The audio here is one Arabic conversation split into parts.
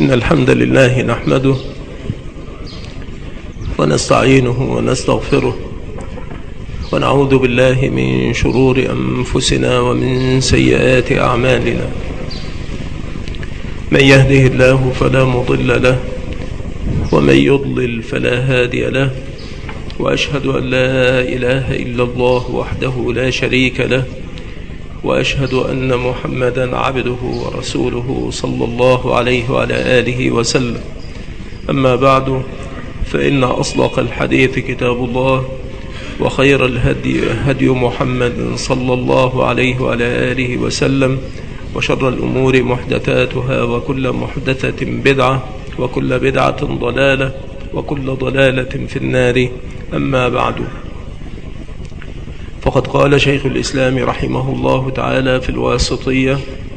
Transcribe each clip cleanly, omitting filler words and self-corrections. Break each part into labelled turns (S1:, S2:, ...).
S1: إن الحمد لله نحمده ونستعينه ونستغفره ونعوذ بالله من شرور أنفسنا ومن سيئات أعمالنا. من يهده الله فلا مضل له ومن يضلل فلا هادي له، وأشهد أن لا إله إلا الله وحده لا شريك له، وأشهد أن محمدا عبده ورسوله صلى الله عليه وعلى آله وسلم. أما بعد، فإن أصدق الحديث كتاب الله، وخير الهدي هدي محمد صلى الله عليه وعلى آله وسلم، وشر الأمور محدثاتها، وكل محدثة بدعة، وكل بدعة ضلالة، وكل ضلالة في النار. أما بعد، فقد قال شيخ الإسلام رحمه الله تعالى في الواسطية: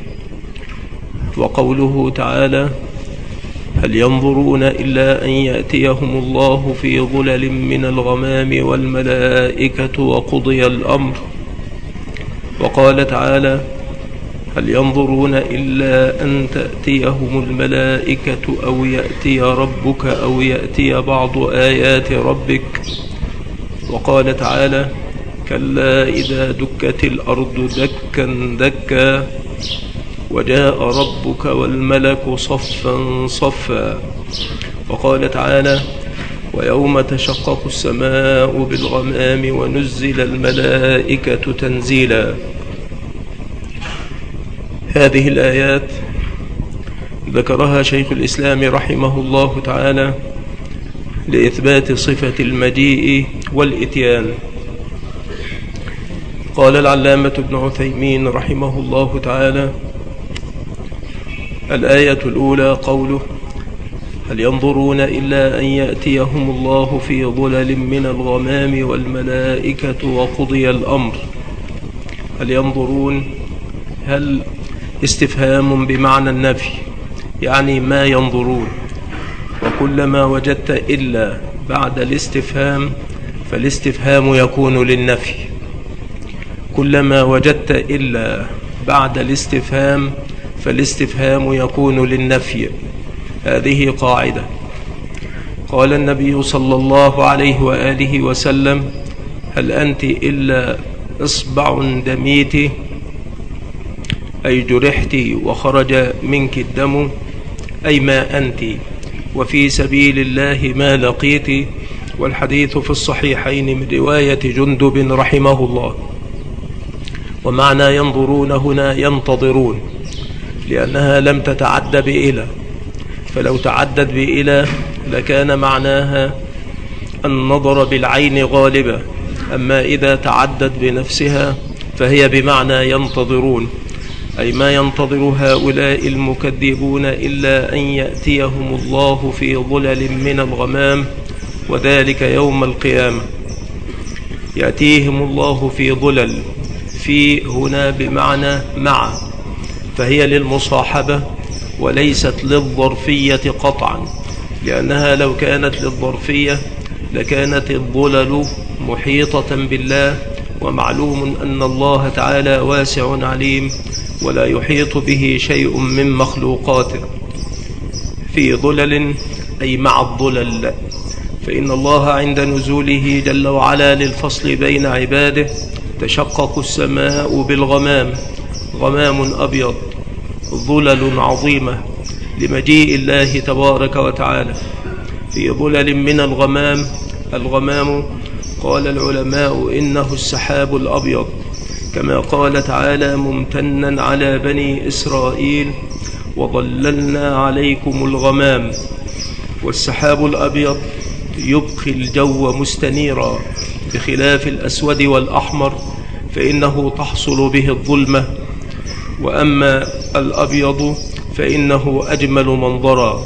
S1: وقوله تعالى: هل ينظرون إلا أن يأتيهم الله في ظلل من الغمام والملائكة وقضي الأمر. وقال تعالى: هل ينظرون إلا أن تأتيهم الملائكة أو يأتي ربك أو يأتي بعض آيات ربك. وقال تعالى: كلا إذا دكت الأرض دكا دكا وجاء ربك والملك صفا صفا. وقال تعالى: ويوم تشقق السماء بالغمام ونزل الملائكة تنزيلا. هذه الآيات ذكرها شيخ الإسلام رحمه الله تعالى لإثبات صفة المجيء والإتيان. قال العلامة ابن عثيمين رحمه الله تعالى: الآية الأولى قوله: هل ينظرون إلا أن يأتيهم الله في ظلل من الغمام والملائكة وقضي الأمر. هل ينظرون، هل استفهام بمعنى النفي، يعني ما ينظرون، وكلما وجدت إلا بعد الاستفهام فالاستفهام يكون للنفي. كلما وجدت إلا بعد الاستفهام فالاستفهام يكون للنفي. هذه قاعدة. قال النبي صلى الله عليه وآله وسلم: هل أنت إلا إصبع دميت، أي جرحت وخرج منك الدم، أي ما أنت، وفي سبيل الله ما لقيت. والحديث في الصحيحين من رواية جندب رحمه الله. ومعنى ينظرون هنا ينتظرون، لأنها لم تتعد بإلى، فلو تعدد بإلى لكان معناها النظر بالعين غالبة، أما إذا تعدد بنفسها فهي بمعنى ينتظرون، أي ما ينتظر هؤلاء المكذبون إلا أن يأتيهم الله في ظلل من الغمام، وذلك يوم القيامة. يأتيهم الله في ظلل، في هنا بمعنى مع، فهي للمصاحبة وليست للظرفية قطعا، لأنها لو كانت للظرفية لكانت الظلل محيطة بالله، ومعلوم أن الله تعالى واسع عليم ولا يحيط به شيء من مخلوقاته. في ظلل أي مع الظلل، فإن الله عند نزوله جل وعلا للفصل بين عباده تشقق السماء بالغمام، غمام أبيض، ظلل عظيمة لمجيء الله تبارك وتعالى في ظلل من الغمام. الغمام قال العلماء إنه السحاب الأبيض، كما قال تعالى ممتنا على بني إسرائيل: وظللنا عليكم الغمام. والسحاب الأبيض يبقي الجو مستنيرا، بخلاف الأسود والأحمر فإنه تحصل به الظلمة، وأما الأبيض فإنه أجمل منظرا.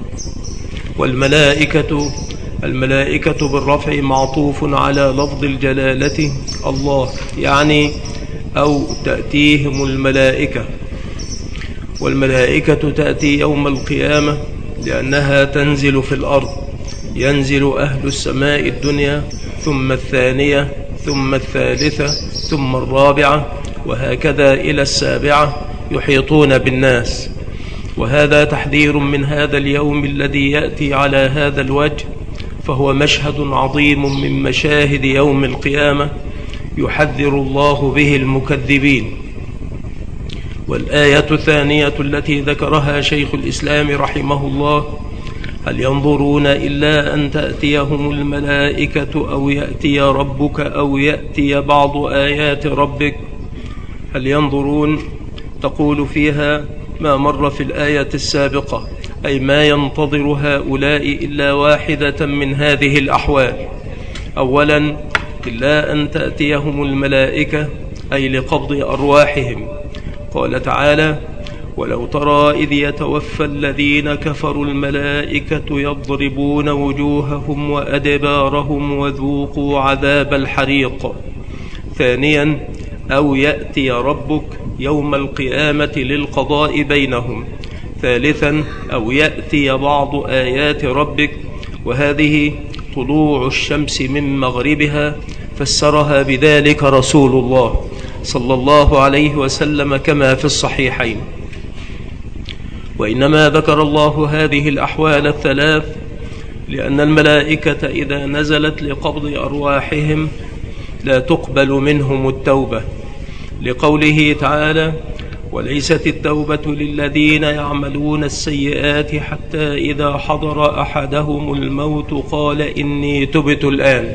S1: الملائكة بالرفع معطوف على لفظ الجلالة الله، يعني أو تأتيهم الملائكة. والملائكة تأتي يوم القيامة لأنها تنزل في الأرض، ينزل أهل السماء الدنيا، ثم الثانية، ثم الثالثة، ثم الرابعة، وهكذا إلى السابعة، يحيطون بالناس. وهذا تحذير من هذا اليوم الذي يأتي على هذا الوجه، فهو مشهد عظيم من مشاهد يوم القيامة يحذر الله به المكذبين. والآية الثانية التي ذكرها شيخ الإسلام رحمه الله: هل ينظرون إلا أن تأتيهم الملائكة أو يأتي ربك أو يأتي بعض آيات ربك. هل ينظرون تقول فيها ما مر في الآية السابقة، أي ما ينتظر هؤلاء إلا واحدة من هذه الأحوال. أولا، إلا أن تأتيهم الملائكة، أي لقبض أرواحهم. قال تعالى: ولو ترى إذ يتوفى الذين كفروا الملائكة يضربون وجوههم وأدبارهم وذوقوا عذاب الحريق. ثانيا، أو يأتي ربك يوم القيامة للقضاء بينهم. ثالثا، أو يأتي بعض آيات ربك، وهذه طلوع الشمس من مغربها، فسرها بذلك رسول الله صلى الله عليه وسلم كما في الصحيحين. وإنما ذكر الله هذه الأحوال الثلاث لأن الملائكة إذا نزلت لقبض أرواحهم لا تقبل منهم التوبة، لقوله تعالى: وليست التوبة للذين يعملون السيئات حتى إذا حضر أحدهم الموت قال إني تبت الآن.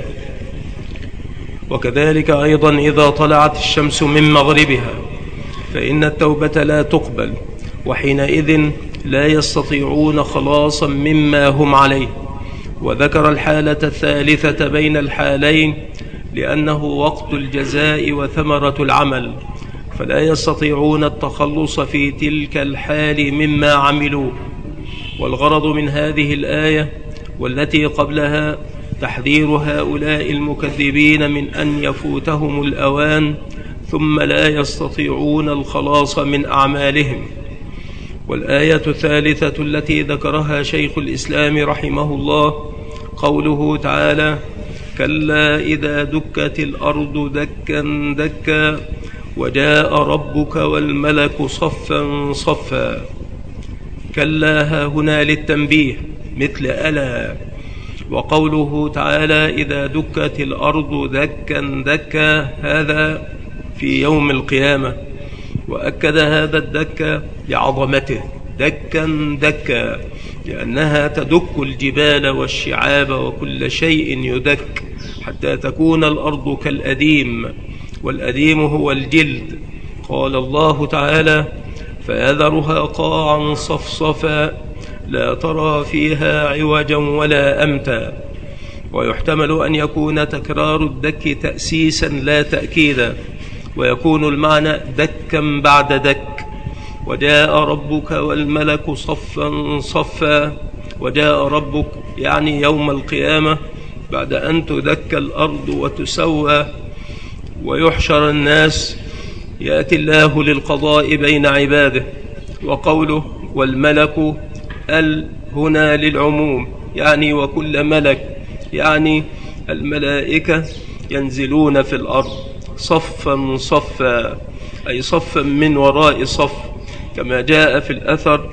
S1: وكذلك أيضا إذا طلعت الشمس من مغربها فإن التوبة لا تقبل، وحينئذ لا يستطيعون خلاصا مما هم عليه. وذكر الحالة الثالثة بين الحالين لأنه وقت الجزاء وثمرة العمل، فلا يستطيعون التخلص في تلك الحال مما عملوا. والغرض من هذه الآية والتي قبلها تحذير هؤلاء المكذبين من أن يفوتهم الأوان ثم لا يستطيعون الخلاص من أعمالهم. والآية الثالثة التي ذكرها شيخ الإسلام رحمه الله قوله تعالى: كلا إذا دكت الأرض دكا دكا وجاء ربك والملك صفا صفا. كلا ها هنا للتنبيه مثل ألا. وقوله تعالى: إذا دكت الأرض دكا دكا، هذا في يوم القيامة، وأكد هذا الدكا لعظمته، دكا دكا، لأنها تدك الجبال والشعاب وكل شيء يدك حتى تكون الأرض كالأديم، والأديم هو الجلد. قال الله تعالى: فيذرها قاعا صفصفا لا ترى فيها عوجا ولا أمتا. ويحتمل أن يكون تكرار الدك تأسيسا لا تأكيدا، ويكون المعنى دكا بعد دك. وجاء ربك والملك صفا صفا، وجاء ربك يعني يوم القيامة بعد أن تدك الأرض وتسوى ويحشر الناس، يأتي الله للقضاء بين عباده. وقوله والملك هنا للعموم، يعني وكل ملك، يعني الملائكة ينزلون في الأرض صفا صفا، أي صفا من وراء صف، كما جاء في الأثر: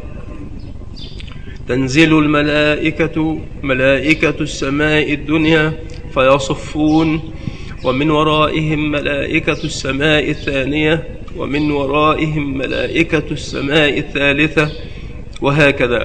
S1: تنزل الملائكة ملائكة السماء الدنيا فيصفون، ومن ورائهم ملائكة السماء الثانية، ومن ورائهم ملائكة السماء الثالثة، وهكذا.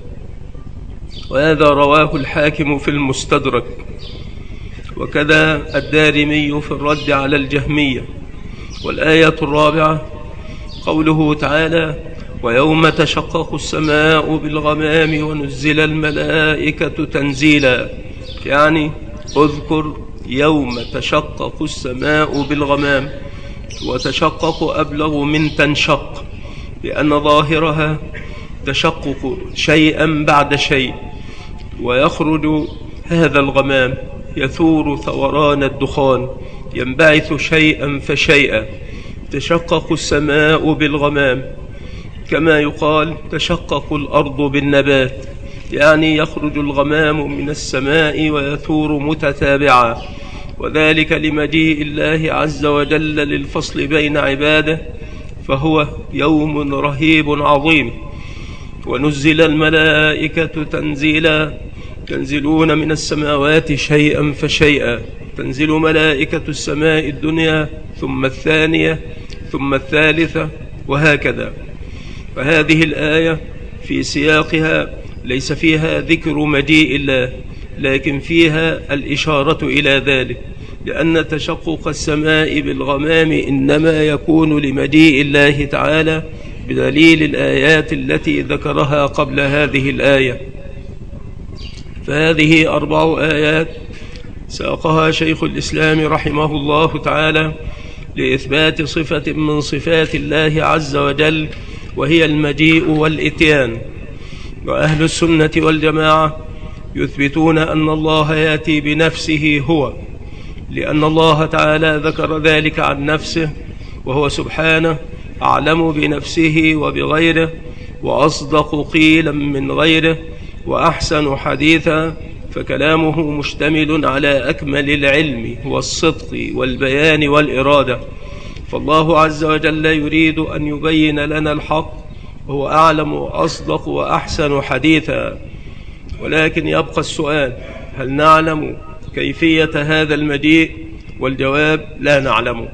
S1: وهذا رواه الحاكم في المستدرك، وكذا الدارمي في الرد على الجهمية. والآية الرابعة قوله تعالى: ويوم تشقق السماء بالغمام ونزل الملائكة تنزيلا، يعني اذكر يوم تشقق السماء بالغمام. وتشقق أبلغ من تنشق، لأن ظاهرها تشقق شيئا بعد شيء، ويخرج هذا الغمام يثور ثوران الدخان، ينبعث شيئا فشيئا. تشقق السماء بالغمام، كما يقال تشقق الأرض بالنبات، يعني يخرج الغمام من السماء ويثور متتابعا، وذلك لمجيء الله عز وجل للفصل بين عباده، فهو يوم رهيب عظيم. ونزل الملائكة تنزيلا ينزلون من السماوات شيئا فشيئا، تنزل ملائكة السماء الدنيا ثم الثانية ثم الثالثة وهكذا. فهذه الآية في سياقها ليس فيها ذكر مجيء الله، لكن فيها الإشارة إلى ذلك، لأن تشقق السماء بالغمام إنما يكون لمجيء الله تعالى بدليل الآيات التي ذكرها قبل هذه الآية. فهذه 4 آيات ساقها شيخ الإسلام رحمه الله تعالى لإثبات صفة من صفات الله عز وجل، وهي المجيء والإتيان. وأهل السنة والجماعة يثبتون أن الله يأتي بنفسه هو، لأن الله تعالى ذكر ذلك عن نفسه، وهو سبحانه أعلم بنفسه وبغيره، وأصدق قيلا من غيره، وأحسن حديثا، فكلامه مشتمل على أكمل العلم والصدق والبيان والإرادة. فالله عز وجل يريد أن يبين لنا الحق، وهو أعلم وأصدق وأحسن حديثا. ولكن يبقى السؤال: هل نعلم كيفية هذا المجيء؟ والجواب: لا نعلم،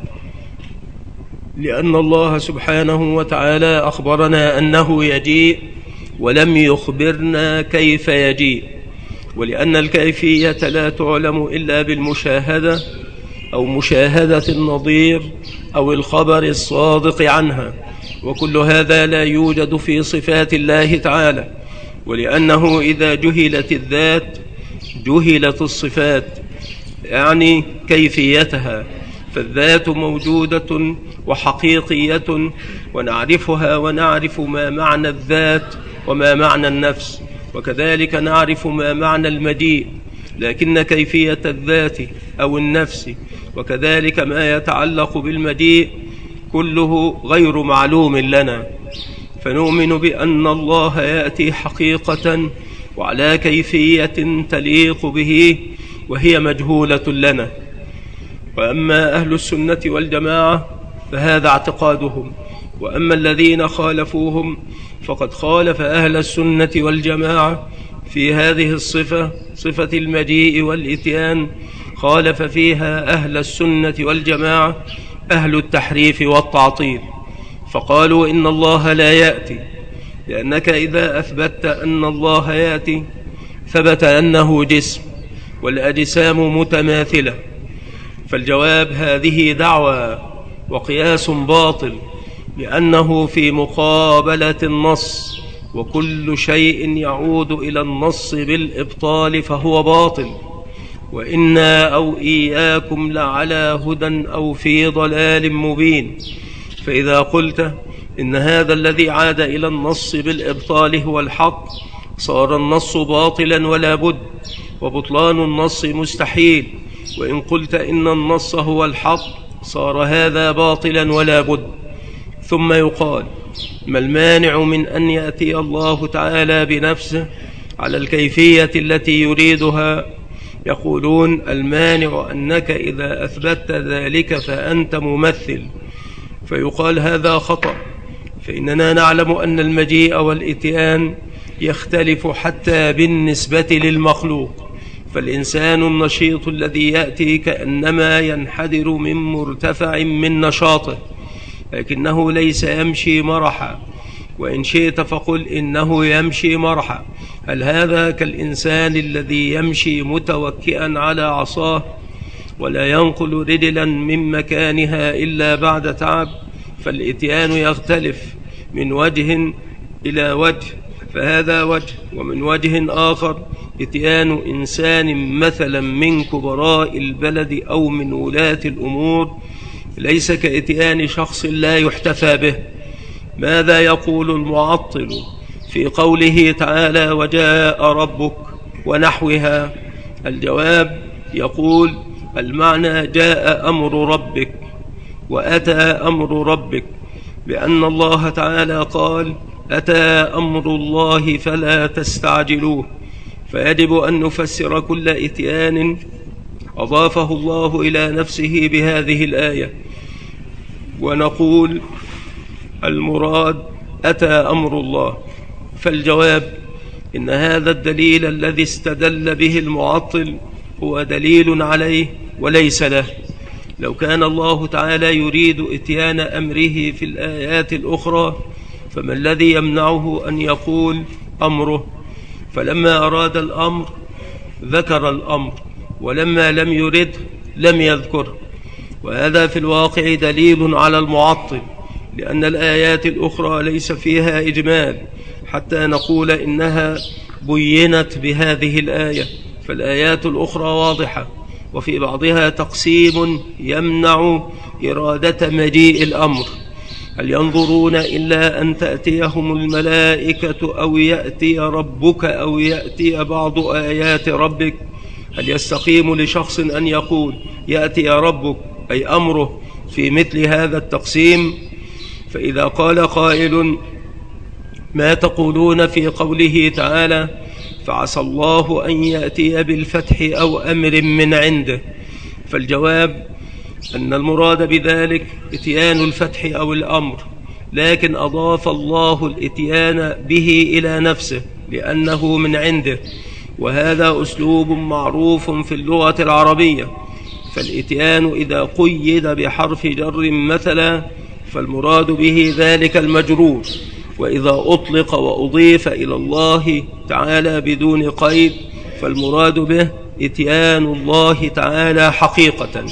S1: لأن الله سبحانه وتعالى أخبرنا أنه يجيء ولم يخبرنا كيف يجيء، ولأن الكيفية لا تعلم إلا بالمشاهدة أو مشاهدة النظير أو الخبر الصادق عنها، وكل هذا لا يوجد في صفات الله تعالى. ولأنه إذا جهلت الذات جهلت الصفات، يعني كيفيتها، فالذات موجودة وحقيقية ونعرفها، ونعرف ما معنى الذات وما معنى النفس، وكذلك نعرف ما معنى المجيء، لكن كيفية الذات أو النفس وكذلك ما يتعلق بالمجيء كله غير معلوم لنا. فنؤمن بأن الله يأتي حقيقة وعلى كيفية تليق به، وهي مجهولة لنا. وأما أهل السنة والجماعة فهذا اعتقادهم، وأما الذين خالفوهم فقد خالف أهل السنة والجماعة في هذه الصفة، صفة المجيء والإتيان، خالف فيها أهل السنة والجماعة أهل التحريف والتعطيل، فقالوا إن الله لا يأتي، لأنك إذا أثبتت أن الله يأتي ثبت أنه جسم، والأجسام متماثلة. فالجواب: هذه دعوى وقياس باطل، لأنه في مقابلة النص، وكل شيء يعود إلى النص بالإبطال فهو باطل. وإنا أو إياكم لعلى هدى أو في ضلال مبين. فإذا قلت إن هذا الذي عاد إلى النص بالإبطال هو الحق، صار النص باطلا ولا بد، وبطلان النص مستحيل. وإن قلت إن النص هو الحق صار هذا باطلا ولا بد. ثم يقال: ما المانع من أن يأتي الله تعالى بنفسه على الكيفية التي يريدها؟ يقولون: المانع أنك إذا أثبتت ذلك فأنت ممثل. فيقال: هذا خطأ، فإننا نعلم أن المجيء والإتيان يختلف حتى بالنسبة للمخلوق. فالإنسان النشيط الذي يأتي كأنما ينحدر من مرتفع من نشاطه، لكنه ليس يمشي مرحا. وإن شئت فقل إنه يمشي مرحا. هل هذا كالإنسان الذي يمشي متوكئا على عصاه ولا ينقل رجلا من مكانها إلا بعد تعب؟ فالإتيان يختلف من وجه إلى وجه، فهذا وجه. ومن وجه آخر إتيان إنسان مثلا من كبراء البلد أو من ولاة الأمور ليس كإتيان شخص لا يحتفى به. ماذا يقول المعطل في قوله تعالى: وجاء ربك ونحوها؟ الجواب: يقول المعنى جاء أمر ربك وأتى أمر ربك، لأن الله تعالى قال: أتى أمر الله فلا تستعجلوه. فيجب أن نفسر كل إتيان أضافه الله إلى نفسه بهذه الآية، ونقول: المراد أتى أمر الله، فالجواب: إن هذا الدليل الذي استدل به المعطل هو دليل عليه وليس له. لو كان الله تعالى يريد إتيان أمره في الآيات الأخرى فما الذي يمنعه أن يقول أمره؟ فلما أراد الأمر ذكر الأمر، ولما لم يرد لم يذكر. وهذا في الواقع دليل على المعطل، لأن الآيات الأخرى ليس فيها إجمال حتى نقول إنها بينت بهذه الآية، فالآيات الأخرى واضحة، وفي بعضها تقسيم يمنع إرادة مجيء الأمر. هل ينظرون إلا أن تأتيهم الملائكة أو يأتي ربك أو يأتي بعض آيات ربك؟ هل يستقيم لشخص أن يقول يأتي ربك أي أمره في مثل هذا التقسيم؟ فإذا قال قائل: ما تقولون في قوله تعالى فعسى الله أن يأتي بالفتح أو أمر من عنده؟ فالجواب أن المراد بذلك إتيان الفتح أو الأمر، لكن أضاف الله الإتيان به إلى نفسه لأنه من عنده، وهذا أسلوب معروف في اللغة العربية. فالإتيان إذا قيد بحرف جر مثلا فالمراد به ذلك المجرور، وإذا أطلق وأضيف إلى الله تعالى بدون قيد فالمراد به إتيان الله تعالى حقيقة.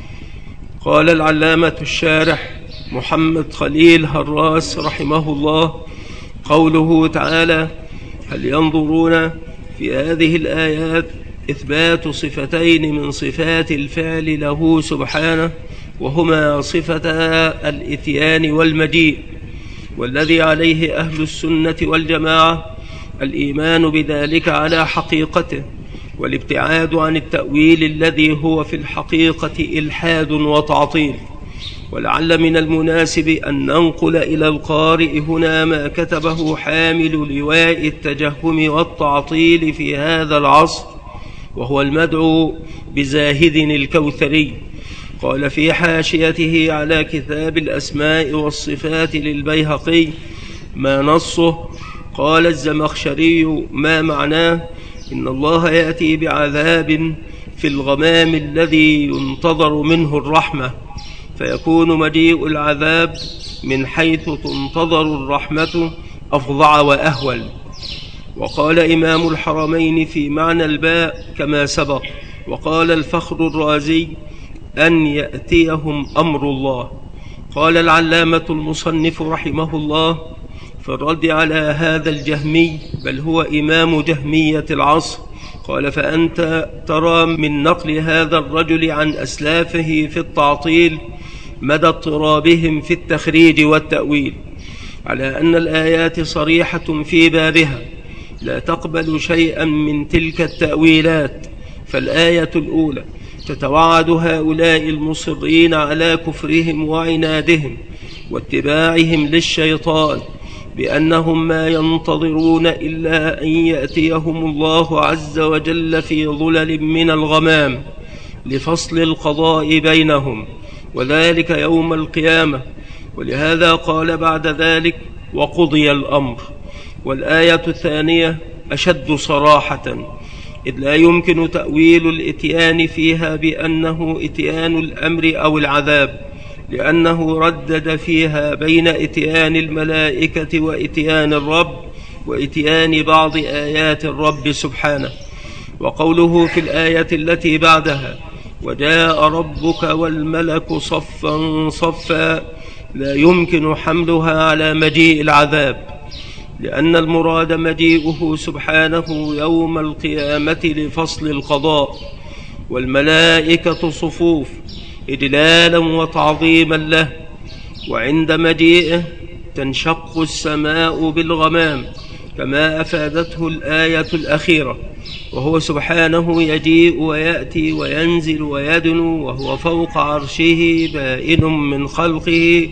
S1: قال العلامة الشارح محمد خليل هراس رحمه الله: قوله تعالى هل ينظرون في هذه الآيات إثبات صفتين من صفات الفعل له سبحانه، وهما صفتا الإتيان والمجيء، والذي عليه أهل السنة والجماعة الإيمان بذلك على حقيقته، والابتعاد عن التأويل الذي هو في الحقيقة إلحاد وتعطيل. ولعل من المناسب أن ننقل إلى القارئ هنا ما كتبه حامل لواء التجهم والتعطيل في هذا العصر، وهو المدعو بزاهد الكوثري. قال في حاشيته على كتاب الأسماء والصفات للبيهقي ما نصه: قال الزمخشري ما معناه إن الله يأتي بعذاب في الغمام الذي ينتظر منه الرحمة، فيكون مجيء العذاب من حيث تنتظر الرحمة أفظع وأهول. وقال إمام الحرمين في معنى الباء كما سبق. وقال الفخر الرازي أن يأتيهم أمر الله. قال العلامة المصنف رحمه الله في الرد على هذا الجهمي، بل هو إمام جهمية العصر، قال: فأنت ترى من نقل هذا الرجل عن أسلافه في التعطيل مدى اضطرابهم في التخريج والتأويل، على أن الآيات صريحة في بابها لا تقبل شيئا من تلك التأويلات. فالآية الأولى تتوعد هؤلاء المصرين على كفرهم وعنادهم واتباعهم للشيطان بأنهم ما ينتظرون إلا أن يأتيهم الله عز وجل في ظلل من الغمام لفصل القضاء بينهم، وذلك يوم القيامة. ولهذا قال بعد ذلك: وقضي الأمر. والآية الثانية أشد صراحة، إذ لا يمكن تأويل الإتيان فيها بأنه إتيان الأمر أو العذاب، لأنه ردد فيها بين إتيان الملائكة وإتيان الرب وإتيان بعض آيات الرب سبحانه. وقوله في الآية التي بعدها: وجاء ربك والملك صفا صفا، لا يمكن حملها على مجيء العذاب، لأن المراد مجيئه سبحانه يوم القيامة لفصل القضاء، والملائكة صفوف إجلالا وتعظيما له. وعند مجيئه تنشق السماء بالغمام كما أفادته الآية الأخيرة، وهو سبحانه يجيء ويأتي وينزل ويدنو وهو فوق عرشه بائن من خلقه،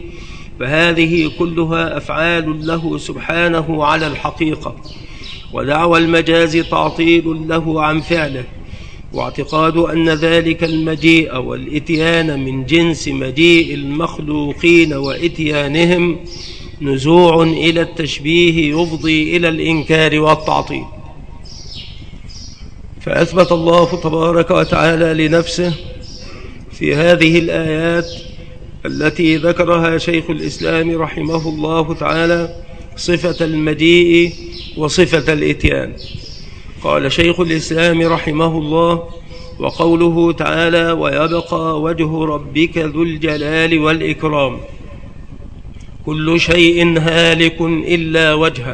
S1: فهذه كلها أفعال له سبحانه على الحقيقة. ودعوى المجاز تعطيل له عن فعله، واعتقاد أن ذلك المجيء والإتيان من جنس مجيء المخلوقين وإتيانهم نزوع إلى التشبيه يفضي إلى الإنكار والتعطيل. فأثبت الله تبارك وتعالى لنفسه في هذه الآيات التي ذكرها شيخ الإسلام رحمه الله تعالى صفة المجيء وصفة الإتيان. قال شيخ الإسلام رحمه الله: وقوله تعالى: ويبقى وجه ربك ذو الجلال والإكرام، كل شيء هالك إلا وجهه.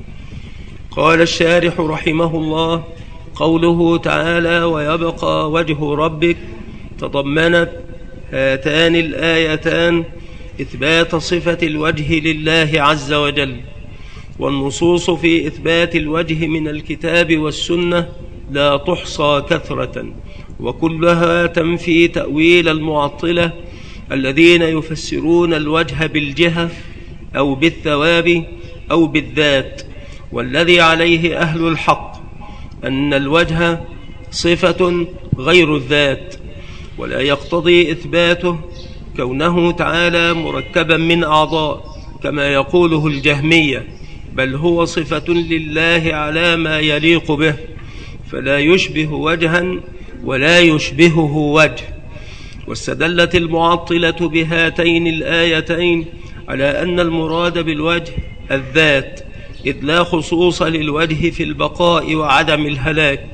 S1: قال الشارح رحمه الله: قوله تعالى ويبقى وجه ربك تضمنت هاتان الآيتان إثبات صفة الوجه لله عز وجل، والنصوص في إثبات الوجه من الكتاب والسنة لا تحصى كثرة، وكلها تنفي تأويل المعطلة الذين يفسرون الوجه بالجهة أو بالثواب أو بالذات. والذي عليه أهل الحق أن الوجه صفة غير الذات، ولا يقتضي إثباته كونه تعالى مركبا من أعضاء كما يقوله الجهمية، بل هو صفة لله على ما يليق به، فلا يشبه وجها ولا يشبهه وجه. واستدلت المعطلة بهاتين الآيتين على أن المراد بالوجه الذات، إذ لا خصوص للوجه في البقاء وعدم الهلاك.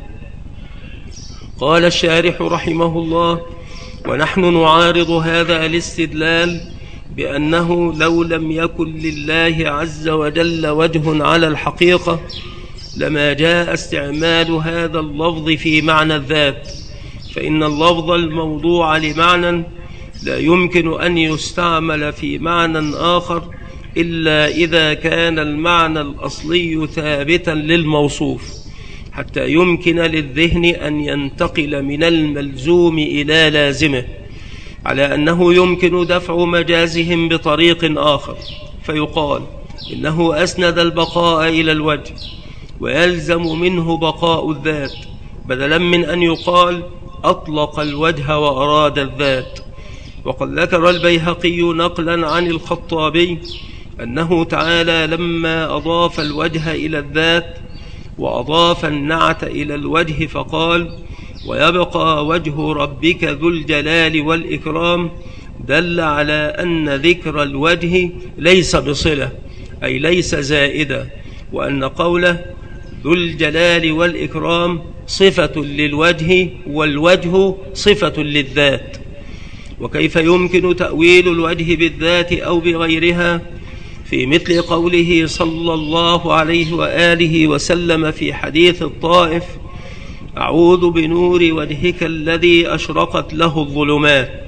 S1: قال الشارح رحمه الله: ونحن نعارض هذا الاستدلال بأنه لو لم يكن لله عز وجل وجه على الحقيقة لما جاء استعمال هذا اللفظ في معنى الذات، فإن اللفظ الموضوع لمعنى لا يمكن أن يستعمل في معنى آخر إلا إذا كان المعنى الأصلي ثابتا للموصوف، حتى يمكن للذهن أن ينتقل من الملزوم إلى لازمه، على أنه يمكن دفع مجازهم بطريق آخر، فيقال إنه أسند البقاء إلى الوجه ويلزم منه بقاء الذات، بدلا من أن يقال أطلق الوجه وأراد الذات. وقد ذكر البيهقي نقلا عن الخطابي أنه تعالى لما أضاف الوجه إلى الذات وأضاف النعت إلى الوجه فقال: ويبقى وجه ربك ذو الجلال والإكرام، دل على أن ذكر الوجه ليس بصلة، أي ليس زائدا، وأن قوله ذو الجلال والإكرام صفة للوجه والوجه صفة للذات. وكيف يمكن تأويل الوجه بالذات أو بغيرها في مثل قوله صلى الله عليه وآله وسلم في حديث الطائف: أعوذ بنور وجهك الذي أشرقت له الظلمات.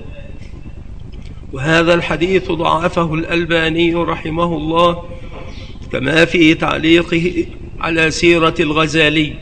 S1: وهذا الحديث ضعفه الألباني رحمه الله، كما في تعليقه على سيرة الغزالي،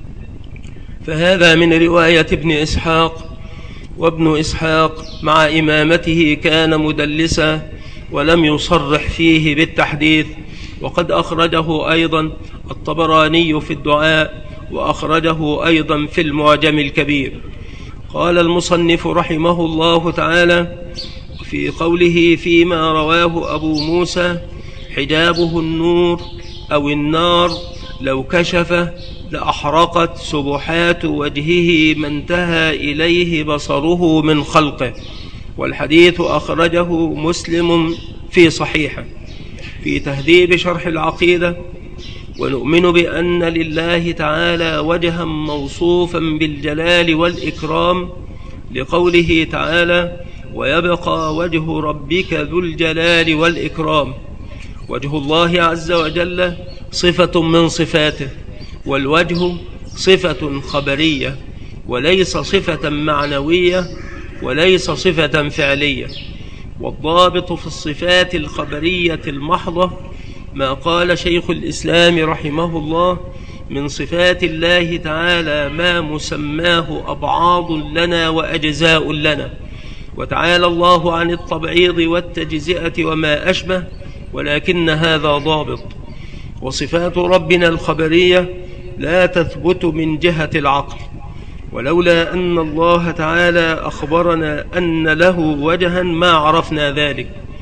S1: فهذا من رواية ابن إسحاق، وابن إسحاق مع إمامته كان مدلسا ولم يصرح فيه بالتحديث، وقد أخرجه أيضا الطبراني في الدعاء، وأخرجه أيضا في المعجم الكبير. قال المصنف رحمه الله تعالى في قوله فيما رواه أبو موسى: حجابه النور أو النار، لو كشف لأحرقت سبحات وجهه ما انتهى إليه بصره من خلقه. والحديث أخرجه مسلم في صحيحه. في تهذيب شرح العقيدة: ونؤمن بأن لله تعالى وجها موصوفا بالجلال والإكرام، لقوله تعالى: ويبقى وجه ربك ذو الجلال والإكرام. وجه الله عز وجل صفة من صفاته، والوجه صفة خبرية وليس صفة معنوية وليس صفة فعلية. والضابط في الصفات الخبرية المحضة ما قال شيخ الإسلام رحمه الله: من صفات الله تعالى ما مسماه أبعاض لنا وأجزاء لنا، وتعالى الله عن التبعيض والتجزئة وما أشبه، ولكن هذا ضابط. وصفات ربنا الخبرية لا تثبت من جهة العقل، ولولا أن الله تعالى أخبرنا أن له وجها ما عرفنا ذلك.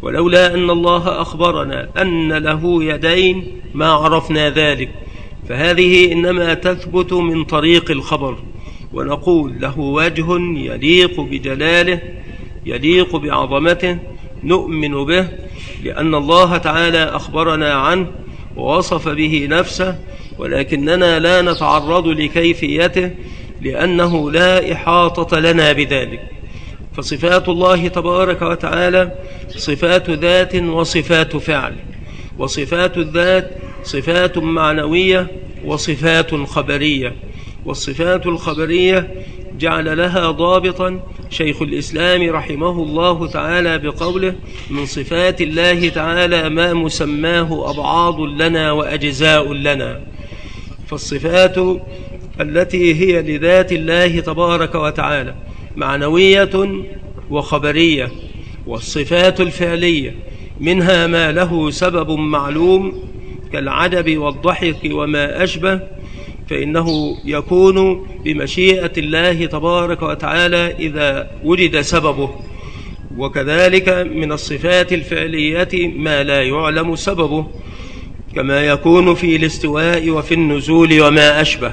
S1: ولولا أن الله أخبرنا أن له يدين ما عرفنا ذلك، فهذه إنما تثبت من طريق الخبر، ونقول له وجه يليق بجلاله يليق بعظمته نؤمن به، لأن الله تعالى أخبرنا عنه ووصف به نفسه، ولكننا لا نتعرض لكيفيته لأنه لا إحاطة لنا بذلك. فصفات الله تبارك وتعالى صفات ذات وصفات فعل، وصفات الذات صفات معنوية وصفات خبرية، والصفات الخبرية جعل لها ضابطا شيخ الإسلام رحمه الله تعالى بقوله: من صفات الله تعالى ما مسماه أبعاض لنا وأجزاء لنا. فالصفات التي هي لذات الله تبارك وتعالى معنوية وخبرية، والصفات الفعلية منها ما له سبب معلوم كالعجب والضحك وما أشبه، فإنه يكون بمشيئة الله تبارك وتعالى إذا وجد سببه. وكذلك من الصفات الفعلية ما لا يعلم سببه، كما يكون في الاستواء وفي النزول وما أشبه.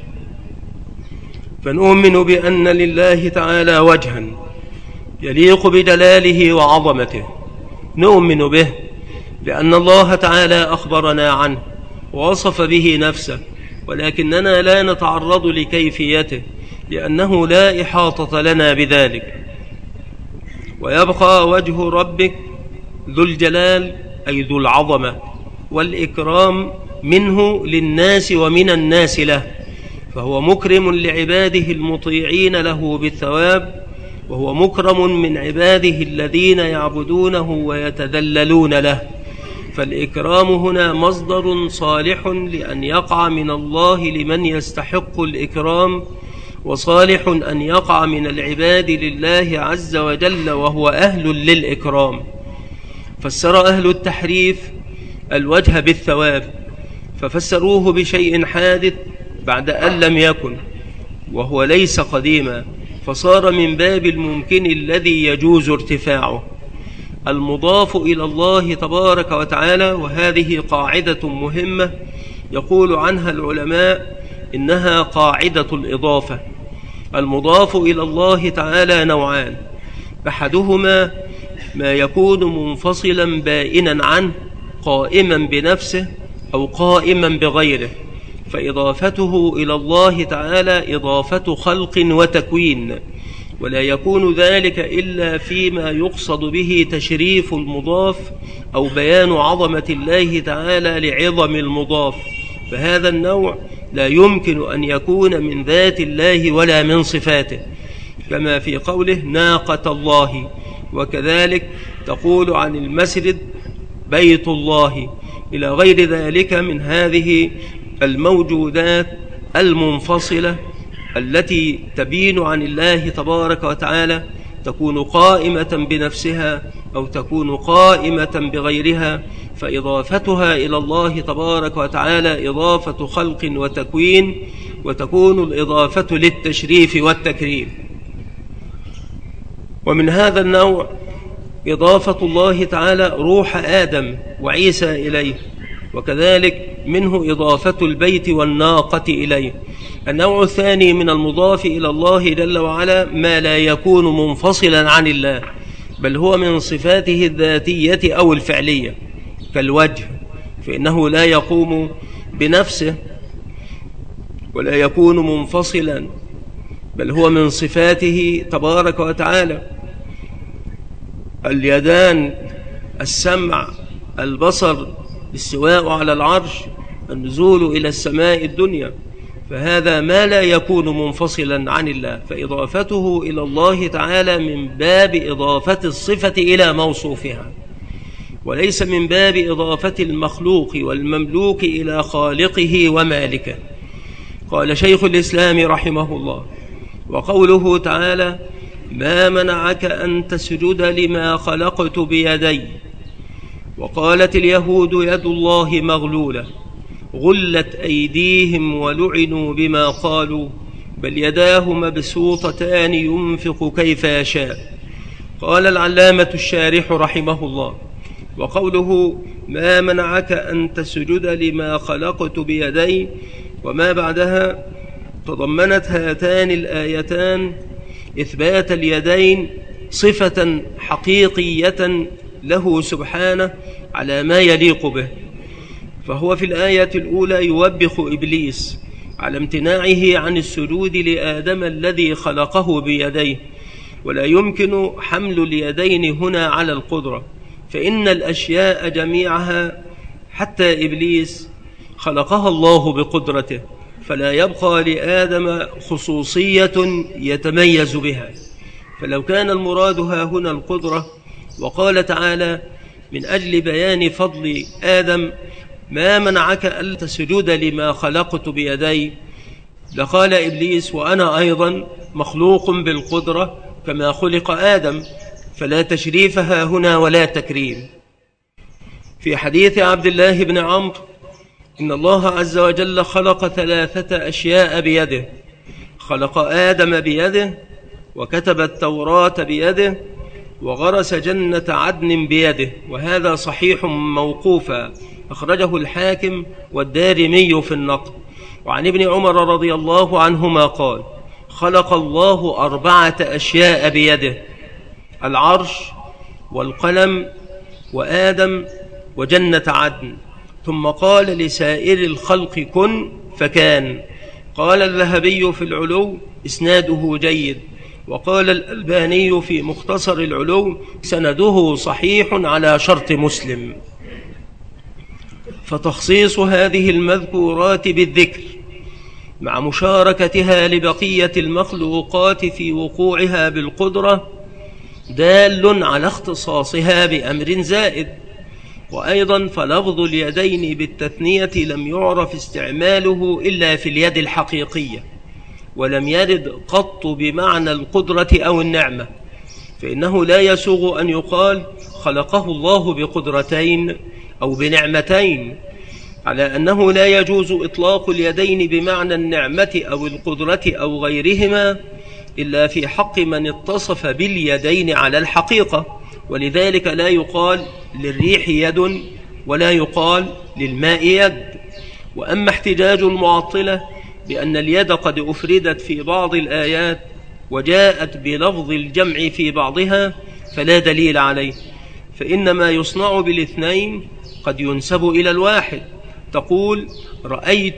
S1: فنؤمن بأن لله تعالى وجها يليق بجلاله وعظمته، نؤمن به لأن الله تعالى أخبرنا عنه ووصف به نفسه، ولكننا لا نتعرض لكيفيته لأنه لا إحاطة لنا بذلك. ويبقى وجه ربك ذو الجلال أي ذو العظمة والإكرام منه للناس ومن الناس له، فهو مكرم لعباده المطيعين له بالثواب، وهو مكرم من عباده الذين يعبدونه ويتذللون له. فالإكرام هنا مصدر صالح لأن يقع من الله لمن يستحق الإكرام، وصالح أن يقع من العباد لله عز وجل وهو أهل للإكرام. فسر أهل التحريف الوجه بالثواب، ففسروه بشيء حادث بعد أن لم يكن، وهو ليس قديما، فصار من باب الممكن الذي يجوز ارتفاعه. المضاف إلى الله تبارك وتعالى، وهذه قاعدة مهمة يقول عنها العلماء إنها قاعدة الإضافة. المضاف إلى الله تعالى نوعان: أحدهما ما يكون منفصلا بائنا عنه قائما بنفسه أو قائما بغيره، فإضافته إلى الله تعالى إضافة خلق وتكوين، ولا يكون ذلك إلا فيما يقصد به تشريف المضاف أو بيان عظمة الله تعالى لعظم المضاف، فهذا النوع لا يمكن أن يكون من ذات الله ولا من صفاته، كما في قوله ناقة الله، وكذلك تقول عن المسجد بيت الله، إلى غير ذلك من هذه الموجودات المنفصلة التي تبين عن الله تبارك وتعالى، تكون قائمة بنفسها أو تكون قائمة بغيرها، فإضافتها إلى الله تبارك وتعالى إضافة خلق وتكوين، وتكون الإضافة للتشريف والتكريم. ومن هذا النوع إضافة الله تعالى روح آدم وعيسى إليه، وكذلك منه إضافة البيت والناقة إليه. النوع الثاني من المضاف إلى الله جل وعلا ما لا يكون منفصلا عن الله، بل هو من صفاته الذاتية أو الفعلية، كالوجه، فإنه لا يقوم بنفسه ولا يكون منفصلا، بل هو من صفاته تبارك وتعالى. اليدان، السمع، البصر، الاستواء على العرش، النزول إلى السماء الدنيا، فهذا ما لا يكون منفصلا عن الله، فإضافته إلى الله تعالى من باب إضافة الصفة إلى موصوفها، وليس من باب إضافة المخلوق والمملوك إلى خالقه ومالكه. قال شيخ الإسلام رحمه الله: وقوله تعالى ما منعك أن تسجد لما خلقت بيدي، وقالت اليهود يد الله مغلولة غلت أيديهم ولعنوا بما قالوا بل يداه مبسوطتان ينفق كيف يشاء. قال العلامة الشارح رحمه الله: وقوله ما منعك أن تسجد لما خلقت بيدي وما بعدها تضمنت هاتان الآيتان إثبات اليدين صفة حقيقية له سبحانه على ما يليق به. فهو في الآية الأولى يوبخ إبليس على امتناعه عن السجود لآدم الذي خلقه بيديه، ولا يمكن حمل اليدين هنا على القدرة، فإن الأشياء جميعها حتى إبليس خلقها الله بقدرته، فلا يبقى لآدم خصوصية يتميز بها. فلو كان المراد ها هنا القدرة، وقال تعالى من أجل بيان فضل آدم ما منعك أن تسجد لما خلقت بيدي، لقال إبليس وأنا أيضا مخلوق بالقدرة كما خلق آدم، فلا تشريف ها هنا ولا تكريم. في حديث عبد الله بن عمرو إن الله عز وجل خلق 3 أشياء بيده: خلق آدم بيده، وكتب التوراة بيده، وغرس جنة عدن بيده. وهذا صحيح موقوفا، أخرجه الحاكم والدارمي في النقد. وعن ابن عمر رضي الله عنهما قال: خلق الله 4 أشياء بيده: العرش والقلم وآدم وجنة عدن، ثم قال لسائر الخلق كن فكان. قال الذهبي في العلو إسناده جيد، وقال الألباني في مختصر العلو سنده صحيح على شرط مسلم. فتخصيص هذه المذكورات بالذكر مع مشاركتها لبقية المخلوقات في وقوعها بالقدرة دال على اختصاصها بأمر زائد. وأيضا فلفظ اليدين بالتثنية لم يعرف استعماله إلا في اليد الحقيقية، ولم يرد قط بمعنى القدرة أو النعمة، فإنه لا يسوغ أن يقال خلقه الله بقدرتين أو بنعمتين، على أنه لا يجوز إطلاق اليدين بمعنى النعمة أو القدرة أو غيرهما إلا في حق من اتصف باليدين على الحقيقة. ولذلك لا يقال للريح يد ولا يقال للماء يد. وأما احتجاج المعطلة بأن اليد قد أفردت في بعض الآيات وجاءت بلفظ الجمع في بعضها فلا دليل عليه، فإنما يصنع بالاثنين قد ينسب إلى الواحد. تقول رأيت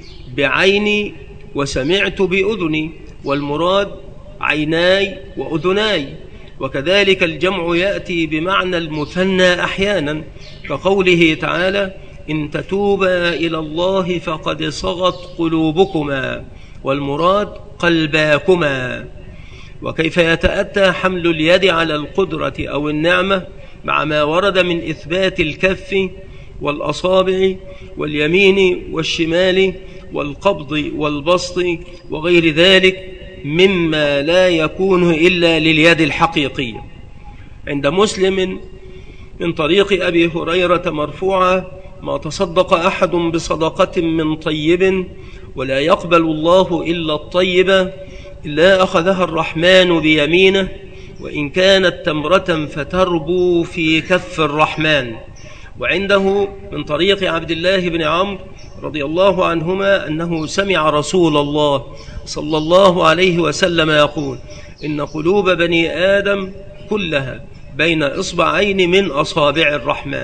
S1: بعيني وسمعت بأذني، والمراد عيناي وأذناي. وكذلك الجمع يأتي بمعنى المثنى أحيانا، كقوله تعالى إن تتوبا إلى الله فقد صغت قلوبكما، والمراد قلباكما. وكيف يتأتى حمل اليد على القدرة أو النعمة مع ما ورد من إثبات الكف والأصابع واليمين والشمال والقبض والبسط وغير ذلك مما لا يكون إلا لليد الحقيقية. عند مسلم من طريق أبي هريرة مرفوعة ما تصدق أحد بصدقة من طيب ولا يقبل الله إلا الطيب إلا أخذها الرحمن بيمينه، وإن كانت تمرة فتربو في كف الرحمن. وعنده من طريق عبد الله بن عمرو رضي الله عنهما أنه سمع رسول الله صلى الله عليه وسلم يقول إن قلوب بني آدم كلها بين إصبعين من أصابع الرحمن.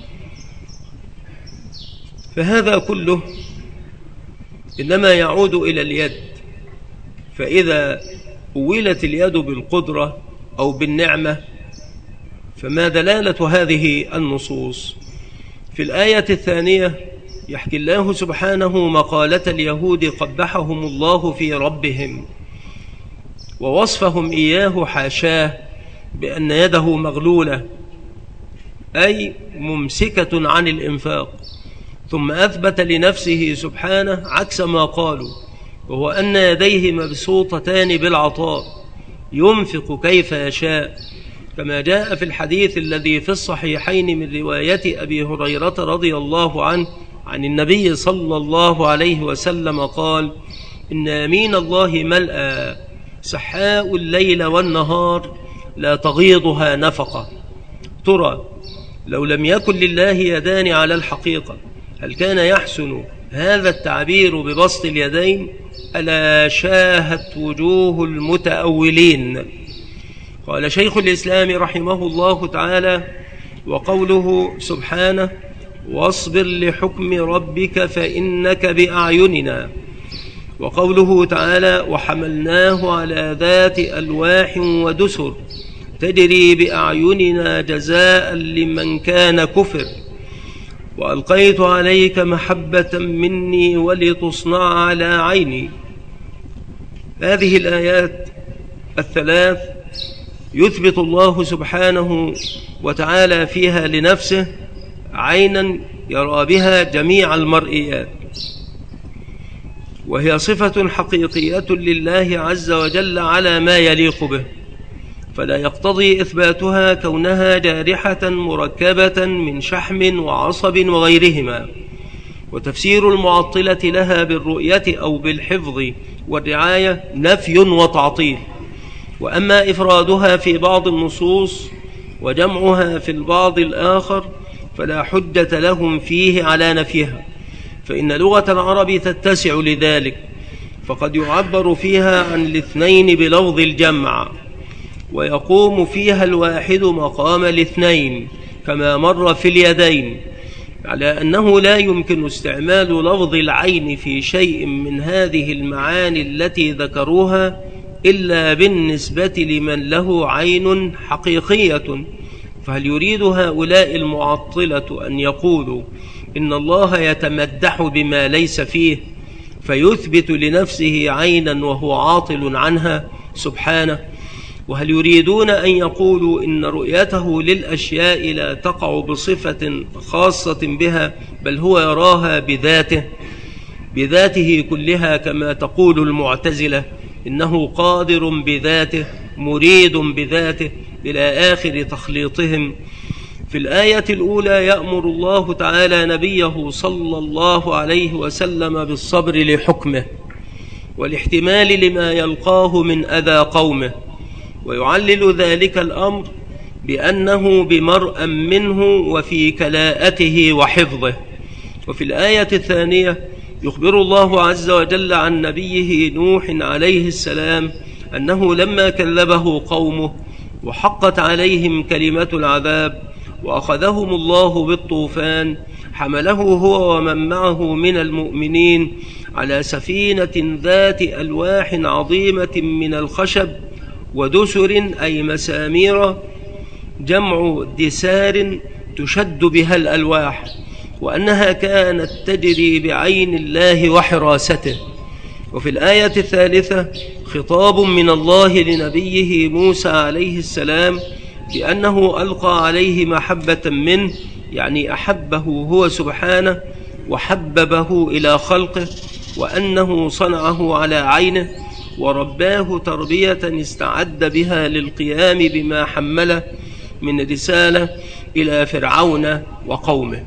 S1: فهذا كله إنما يعود إلى اليد. فإذا أولت اليد بالقدرة أو بالنعمة فما دلالة هذه النصوص؟ في الآية الثانية يحكي الله سبحانه مقالة اليهود قبحهم الله في ربهم، ووصفهم إياه حاشاه بأن يده مغلولة أي ممسكة عن الإنفاق، ثم أثبت لنفسه سبحانه عكس ما قالوا، وهو أن يديه مبسوطتان بالعطاء ينفق كيف يشاء، كما جاء في الحديث الذي في الصحيحين من رواية أبي هريرة رضي الله عنه عن النبي صلى الله عليه وسلم قال إن يمين الله ملأى سحاء الليل والنهار لا تغيضها نفقة. ترى لو لم يكن لله يدان على الحقيقة هل كان يحسن هذا التعبير ببسط اليدين؟ ألا شاهت وجوه المتأولين. قال شيخ الإسلام رحمه الله تعالى: وقوله سبحانه: واصبر لحكم ربك فإنك بأعيننا. وقوله تعالى: وحملناه على ذات ألواح ودسر تجري بأعيننا جزاء لمن كان كفر. وألقيت عليك محبة مني ولتصنع على عيني. هذه الآيات الثلاث يثبت الله سبحانه وتعالى فيها لنفسه عينا يرى بها جميع المرئيات، وهي صفة حقيقية لله عز وجل على ما يليق به، فلا يقتضي إثباتها كونها جارحة مركبة من شحم وعصب وغيرهما. وتفسير المعطلة لها بالرؤية أو بالحفظ والرعاية نفي وتعطيل. وأما إفرادها في بعض النصوص وجمعها في البعض الآخر فلا حجة لهم فيه على نفيها، فإن لغة العرب تتسع لذلك، فقد يعبر فيها عن الاثنين بلفظ الجمع، ويقوم فيها الواحد مقام الاثنين كما مر في اليدين، على أنه لا يمكن استعمال لفظ العين في شيء من هذه المعاني التي ذكروها إلا بالنسبة لمن له عين حقيقية. فهل يريد هؤلاء المعطلة أن يقولوا إن الله يتمدح بما ليس فيه فيثبت لنفسه عينا وهو عاطل عنها سبحانه؟ وهل يريدون أن يقولوا إن رؤيته للأشياء لا تقع بصفة خاصة بها، بل هو يراها بذاته كلها، كما تقول المعتزلة إنه قادر بذاته مريد بذاته إلى آخر تخليطهم؟ في الآية الأولى يأمر الله تعالى نبيه صلى الله عليه وسلم بالصبر لحكمه والاحتمال لما يلقاه من أذى قومه، ويعلل ذلك الأمر بأنه بمرأ منه وفي كلاءته وحفظه. وفي الآية الثانية يخبر الله عز وجل عن نبيه نوح عليه السلام أنه لما كذبه قومه وحقت عليهم كلمة العذاب وأخذهم الله بالطوفان حمله هو ومن معه من المؤمنين على سفينة ذات ألواح عظيمة من الخشب ودسر أي مسامير جمع دسار تشد بها الألواح، وأنها كانت تجري بعين الله وحراسته. وفي الآية الثالثة خطاب من الله لنبيه موسى عليه السلام بأنه ألقى عليه محبة منه، يعني أحبه هو سبحانه وحببه إلى خلقه، وأنه صنعه على عينه ورباه تربية استعد بها للقيام بما حمله من رسالة إلى فرعون وقومه.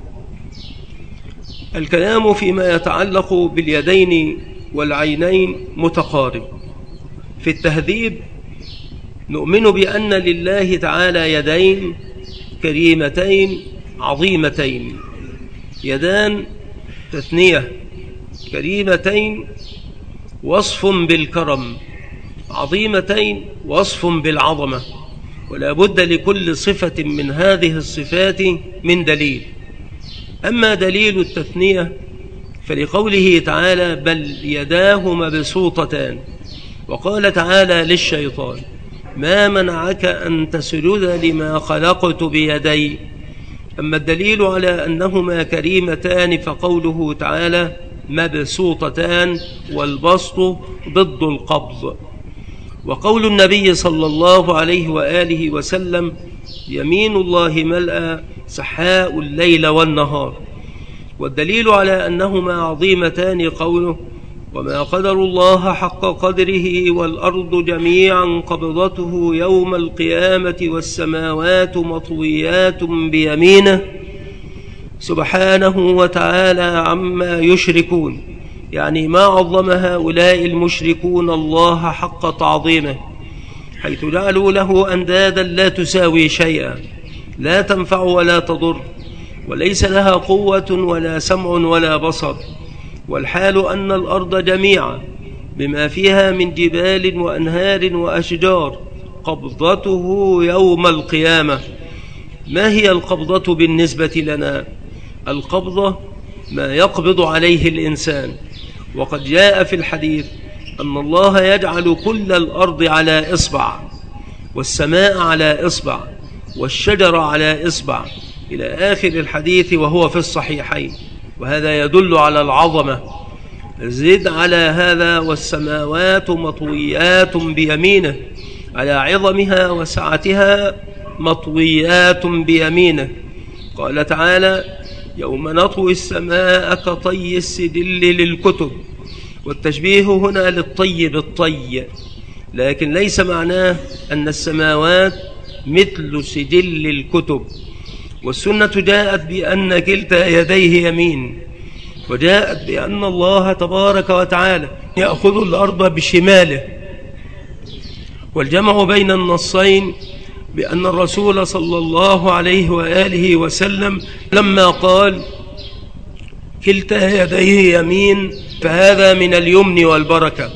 S1: الكلام فيما يتعلق باليدين والعينين متقارب. في التهذيب نؤمن بأن لله تعالى يدين كريمتين عظيمتين، يدان تثنية، كريمتين وصف بالكرم، عظيمتين وصف بالعظمة، ولا بد لكل صفة من هذه الصفات من دليل. أما دليل التثنية فلقوله تعالى بل يداه مبسوطتان، وقال تعالى للشيطان ما منعك أن تسجد لما خلقت بيدي. أما الدليل على أنهما كريمتان فقوله تعالى مبسوطتان، والبسط ضد القبض. وقول النبي صلى الله عليه وآله وسلم يمين الله ملأ سحاء الليل والنهار. والدليل على أنهما عظيمتان قوله وما قدر الله حق قدره والأرض جميعا قبضته يوم القيامة والسماوات مطويات بيمينه سبحانه وتعالى عما يشركون، يعني ما عظم هؤلاء المشركون الله حق تعظيمه. حيث جعلوا له أندادا لا تساوي شيئا، لا تنفع ولا تضر، وليس لها قوة ولا سمع ولا بصر. والحال أن الأرض جميعا بما فيها من جبال وأنهار وأشجار قبضته يوم القيامة. ما هي القبضة بالنسبة لنا؟ القبضة ما يقبض عليه الإنسان. وقد جاء في الحديث أن الله يجعل كل الأرض على إصبع، والسماء على إصبع، والشجر على إصبع، إلى آخر الحديث، وهو في الصحيحين. وهذا يدل على العظمة. زد على هذا: والسماوات مطويات بيمينه، على عظمها وسعتها مطويات بيمينه. قال تعالى: يوم نطوي السماء كطي السجل للكتب. والتشبيه هنا للطي بالطي، لكن ليس معناه أن السماوات مثل سجل الكتب. والسنة جاءت بأن كلتا يديه يمين، وجاءت بأن الله تبارك وتعالى يأخذ الأرض بشماله. والجمع بين النصين بأن الرسول صلى الله عليه وآله وسلم لما قال كلتا يديه يمين فهذا من اليمن والبركة.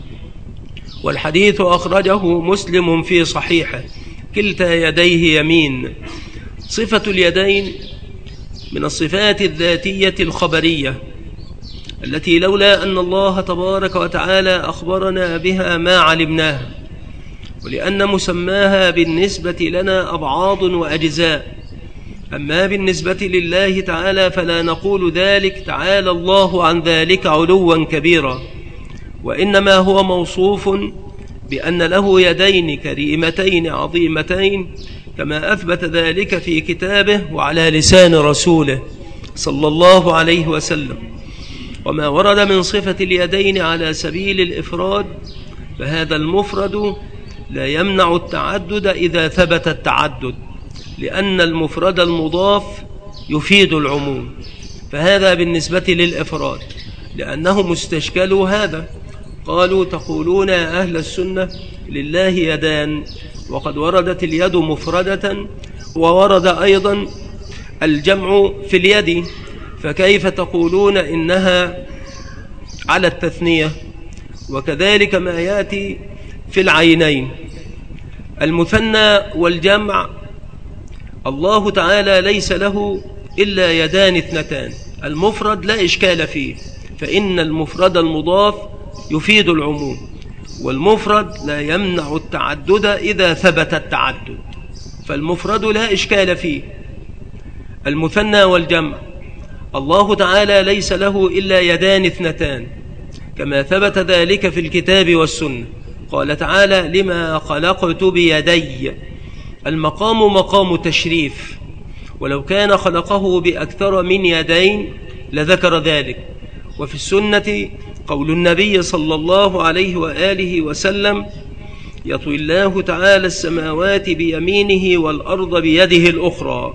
S1: والحديث أخرجه مسلم في صحيحه: كلتا يديه يمين. صفة اليدين من الصفات الذاتية الخبرية التي لولا أن الله تبارك وتعالى أخبرنا بها ما علمناها، ولأن مسماها بالنسبة لنا أبعاض وأجزاء. أما بالنسبة لله تعالى فلا نقول ذلك، تعالى الله عن ذلك علوا كبيرا، وإنما هو موصوف بأن له يدين كريمتين عظيمتين، كما أثبت ذلك في كتابه وعلى لسان رسوله صلى الله عليه وسلم. وما ورد من صفة اليدين على سبيل الإفراد فهذا المفرد لا يمنع التعدد إذا ثبت التعدد، لأن المفرد المضاف يفيد العموم. فهذا بالنسبة للإفراد، لأنه مستشكل هذا. قالوا: تقولون يا أهل السنة لله يدان، وقد وردت اليد مفردة، وورد أيضا الجمع في اليد، فكيف تقولون إنها على التثنية؟ وكذلك ما يأتي في العينين. المثنى والجمع الله تعالى ليس له إلا يدان اثنتان. المفرد لا إشكال فيه، فإن المفرد المضاف يفيد العموم، والمفرد لا يمنع التعدد إذا ثبت التعدد، فالمفرد لا إشكال فيه. المثنى والجمع الله تعالى ليس له إلا يدان اثنتان، كما ثبت ذلك في الكتاب والسنة. قال تعالى: لما خلقت بيدي. المقام مقام تشريف، ولو كان خلقه بأكثر من يدين لذكر ذلك. وفي السنة قول النبي صلى الله عليه وآله وسلم: يطوي الله تعالى السماوات بيمينه والأرض بيده الأخرى.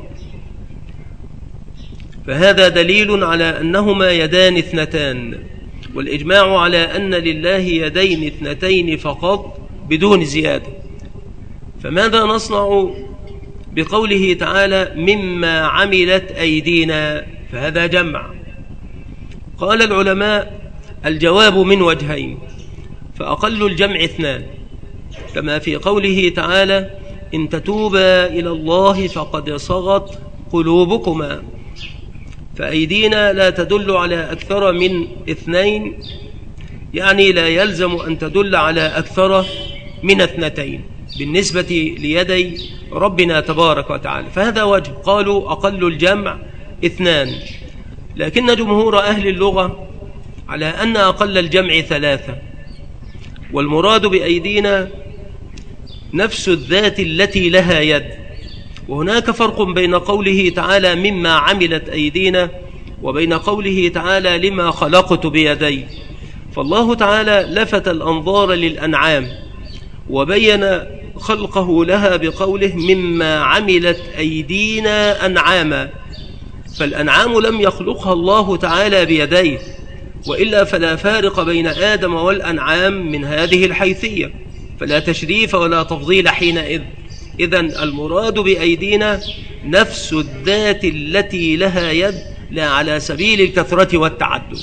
S1: فهذا دليل على أنهما يدان اثنتان، والإجماع على أن لله يدين اثنتين فقط بدون زيادة. فماذا نصنع بقوله تعالى: مما عملت أيدينا؟ فهذا جمع. قال العلماء: الجواب من وجهين، فأقل الجمع اثنان، كما في قوله تعالى: إن تتوبا إلى الله فقد صغت قلوبكما. فأيدينا لا تدل على أكثر من اثنين، يعني لا يلزم أن تدل على أكثر من اثنتين بالنسبة ليدي ربنا تبارك وتعالى. فهذا وجه. قالوا: أقل الجمع اثنان، لكن جمهور أهل اللغة على أن أقل الجمع ثلاثة، والمراد بأيدينا نفس الذات التي لها يد. وهناك فرق بين قوله تعالى: مما عملت أيدينا، وبين قوله تعالى: لما خلقت بيدي. فالله تعالى لفت الأنظار للأنعام وبين خلقه لها بقوله: مما عملت أيدينا أنعاما. فالأنعام لم يخلقها الله تعالى بيديه، وإلا فلا فارق بين آدم والأنعام من هذه الحيثية. فلا تشريف ولا تفضيل حينئذ. إذن المراد بأيدينا نفس الذات التي لها يد، لا على سبيل الكثرة والتعدد.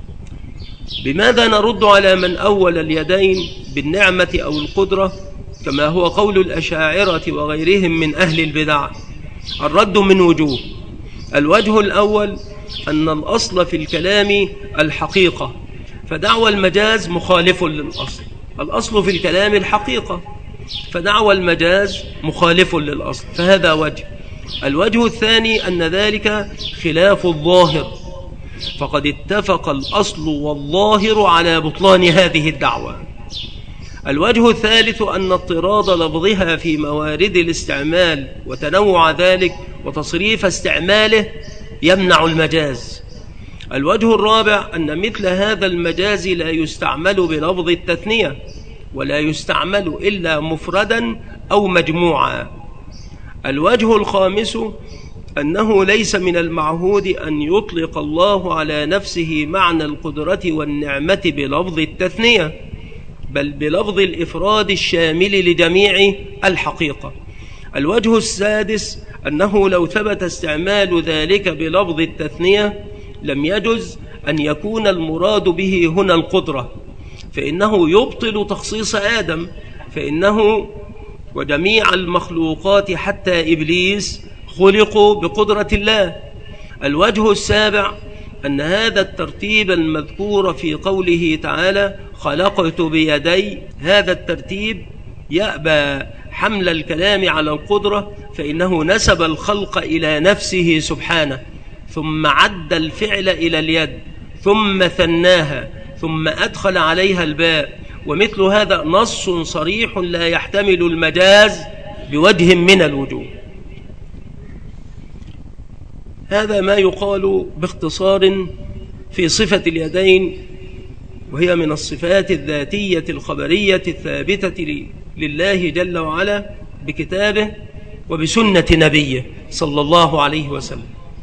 S1: بماذا نرد على من أول اليدين بالنعمة أو القدرة كما هو قول الأشاعرة وغيرهم من أهل البدع؟ الرد من وجوه. الوجه الأول أن الأصل في الكلام الحقيقة، فدعوى المجاز مخالف للأصل. الأصل في الكلام الحقيقة، فدعوى المجاز مخالف للأصل، فهذا وجه. الوجه الثاني أن ذلك خلاف الظاهر، فقد اتفق الأصل والظاهر على بطلان هذه الدعوة. الوجه الثالث أن اضطراد لفظها في موارد الاستعمال وتنوع ذلك وتصريف استعماله يمنع المجاز. الوجه الرابع أن مثل هذا المجاز لا يستعمل بلفظ التثنية، ولا يستعمل إلا مفردا أو مجموعا. الوجه الخامس أنه ليس من المعهود أن يطلق الله على نفسه معنى القدرة والنعمة بلفظ التثنية، بل بلفظ الإفراد الشامل لجميع الحقيقة. الوجه السادس أنه لو ثبت استعمال ذلك بلفظ التثنية لم يجز أن يكون المراد به هنا القدرة، فإنه يبطل تخصيص آدم، فإنه وجميع المخلوقات حتى إبليس خلقوا بقدرة الله. الوجه السابع أن هذا الترتيب المذكور في قوله تعالى خلقت بيدي، هذا الترتيب يأبى حمل الكلام على القدرة، فإنه نسب الخلق إلى نفسه سبحانه، ثم عد الفعل إلى اليد، ثم ثناها، ثم أدخل عليها الباء. ومثل هذا نص صريح لا يحتمل المجاز بوجه من الوجوه. هذا ما يقال باختصار في صفة اليدين، وهي من الصفات الذاتية الخبرية الثابتة لله جل وعلا بكتابه وبسنة نبيه صلى الله عليه وسلم.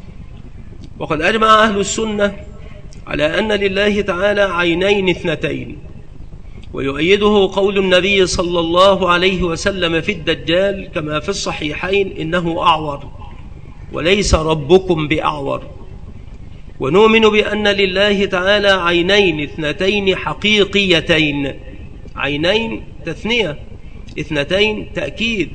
S1: وقد أجمع أهل السنة على أن لله تعالى عينين اثنتين، ويؤيده قول النبي صلى الله عليه وسلم في الدجال كما في الصحيحين إنه أعور وليس ربكم بأعور. ونؤمن بأن لله تعالى عينين اثنتين حقيقيتين، عينين تثنية، اثنتين تأكيد،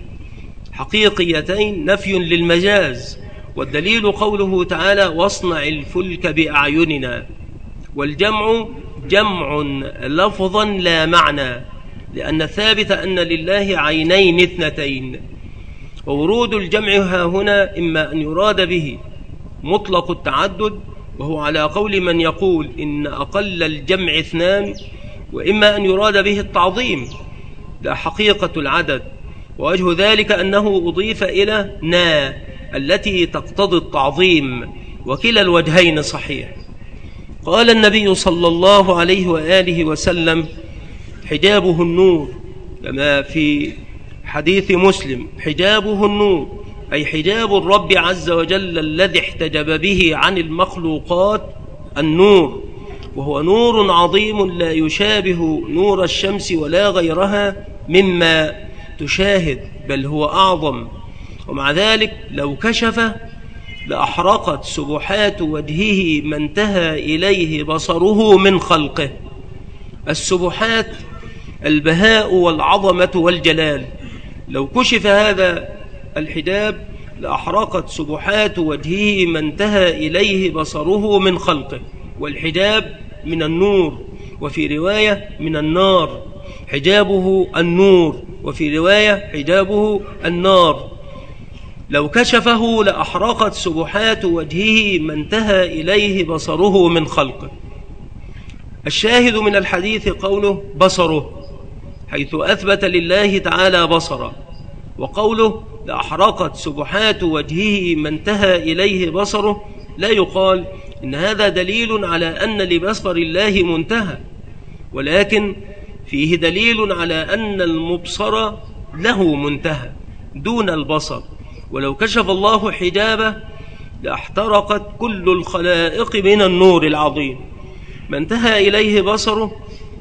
S1: حقيقيتين نفي للمجاز. والدليل قوله تعالى واصنع الفلك بأعيننا، والجمع جمع لفظا لا معنى، لأن الثابت أن لله عينين اثنتين. وورود الجمع ها هنا إما أن يراد به مطلق التعدد، وهو على قول من يقول إن أقل الجمع اثنان، وإما أن يراد به التعظيم لا حقيقة العدد. ووجه ذلك أنه أضيف إلى نا التي تقتضي التعظيم، وكلا الوجهين صحيح. قال النبي صلى الله عليه وآله وسلم حجابه النور، كما في حديث مسلم حجابه النور، أي حجاب الرب عز وجل الذي احتجب به عن المخلوقات النور، وهو نور عظيم لا يشابه نور الشمس ولا غيرها مما تشاهد، بل هو أعظم. ومع ذلك لو كشف لأحرقت سبحات وجهه ما انتهى إليه بصره من خلقه. السبحات البهاء والعظمة والجلال، لو كشف هذا الحجاب لأحرقت سبحات وجهه ما انتهى إليه بصره من خلقه. والحجاب من النور، وفي رواية من النار، حجابه النور، وفي رواية حجابه النار. لو كشفه لأحرقت سبحات وجهه ما انتهى إليه بصره من خلقه. الشاهد من الحديث قوله بصره، حيث أثبت لله تعالى بصرا، وقوله لأحرقت سبحات وجهه ما انتهى إليه بصره لا يقال إن هذا دليل على أن لبصر الله منتهى، ولكن فيه دليل على أن المبصر له منتهى دون البصر. ولو كشف الله حجابه لاحترقت كل الخلائق من النور العظيم. ما انتهى إليه بصره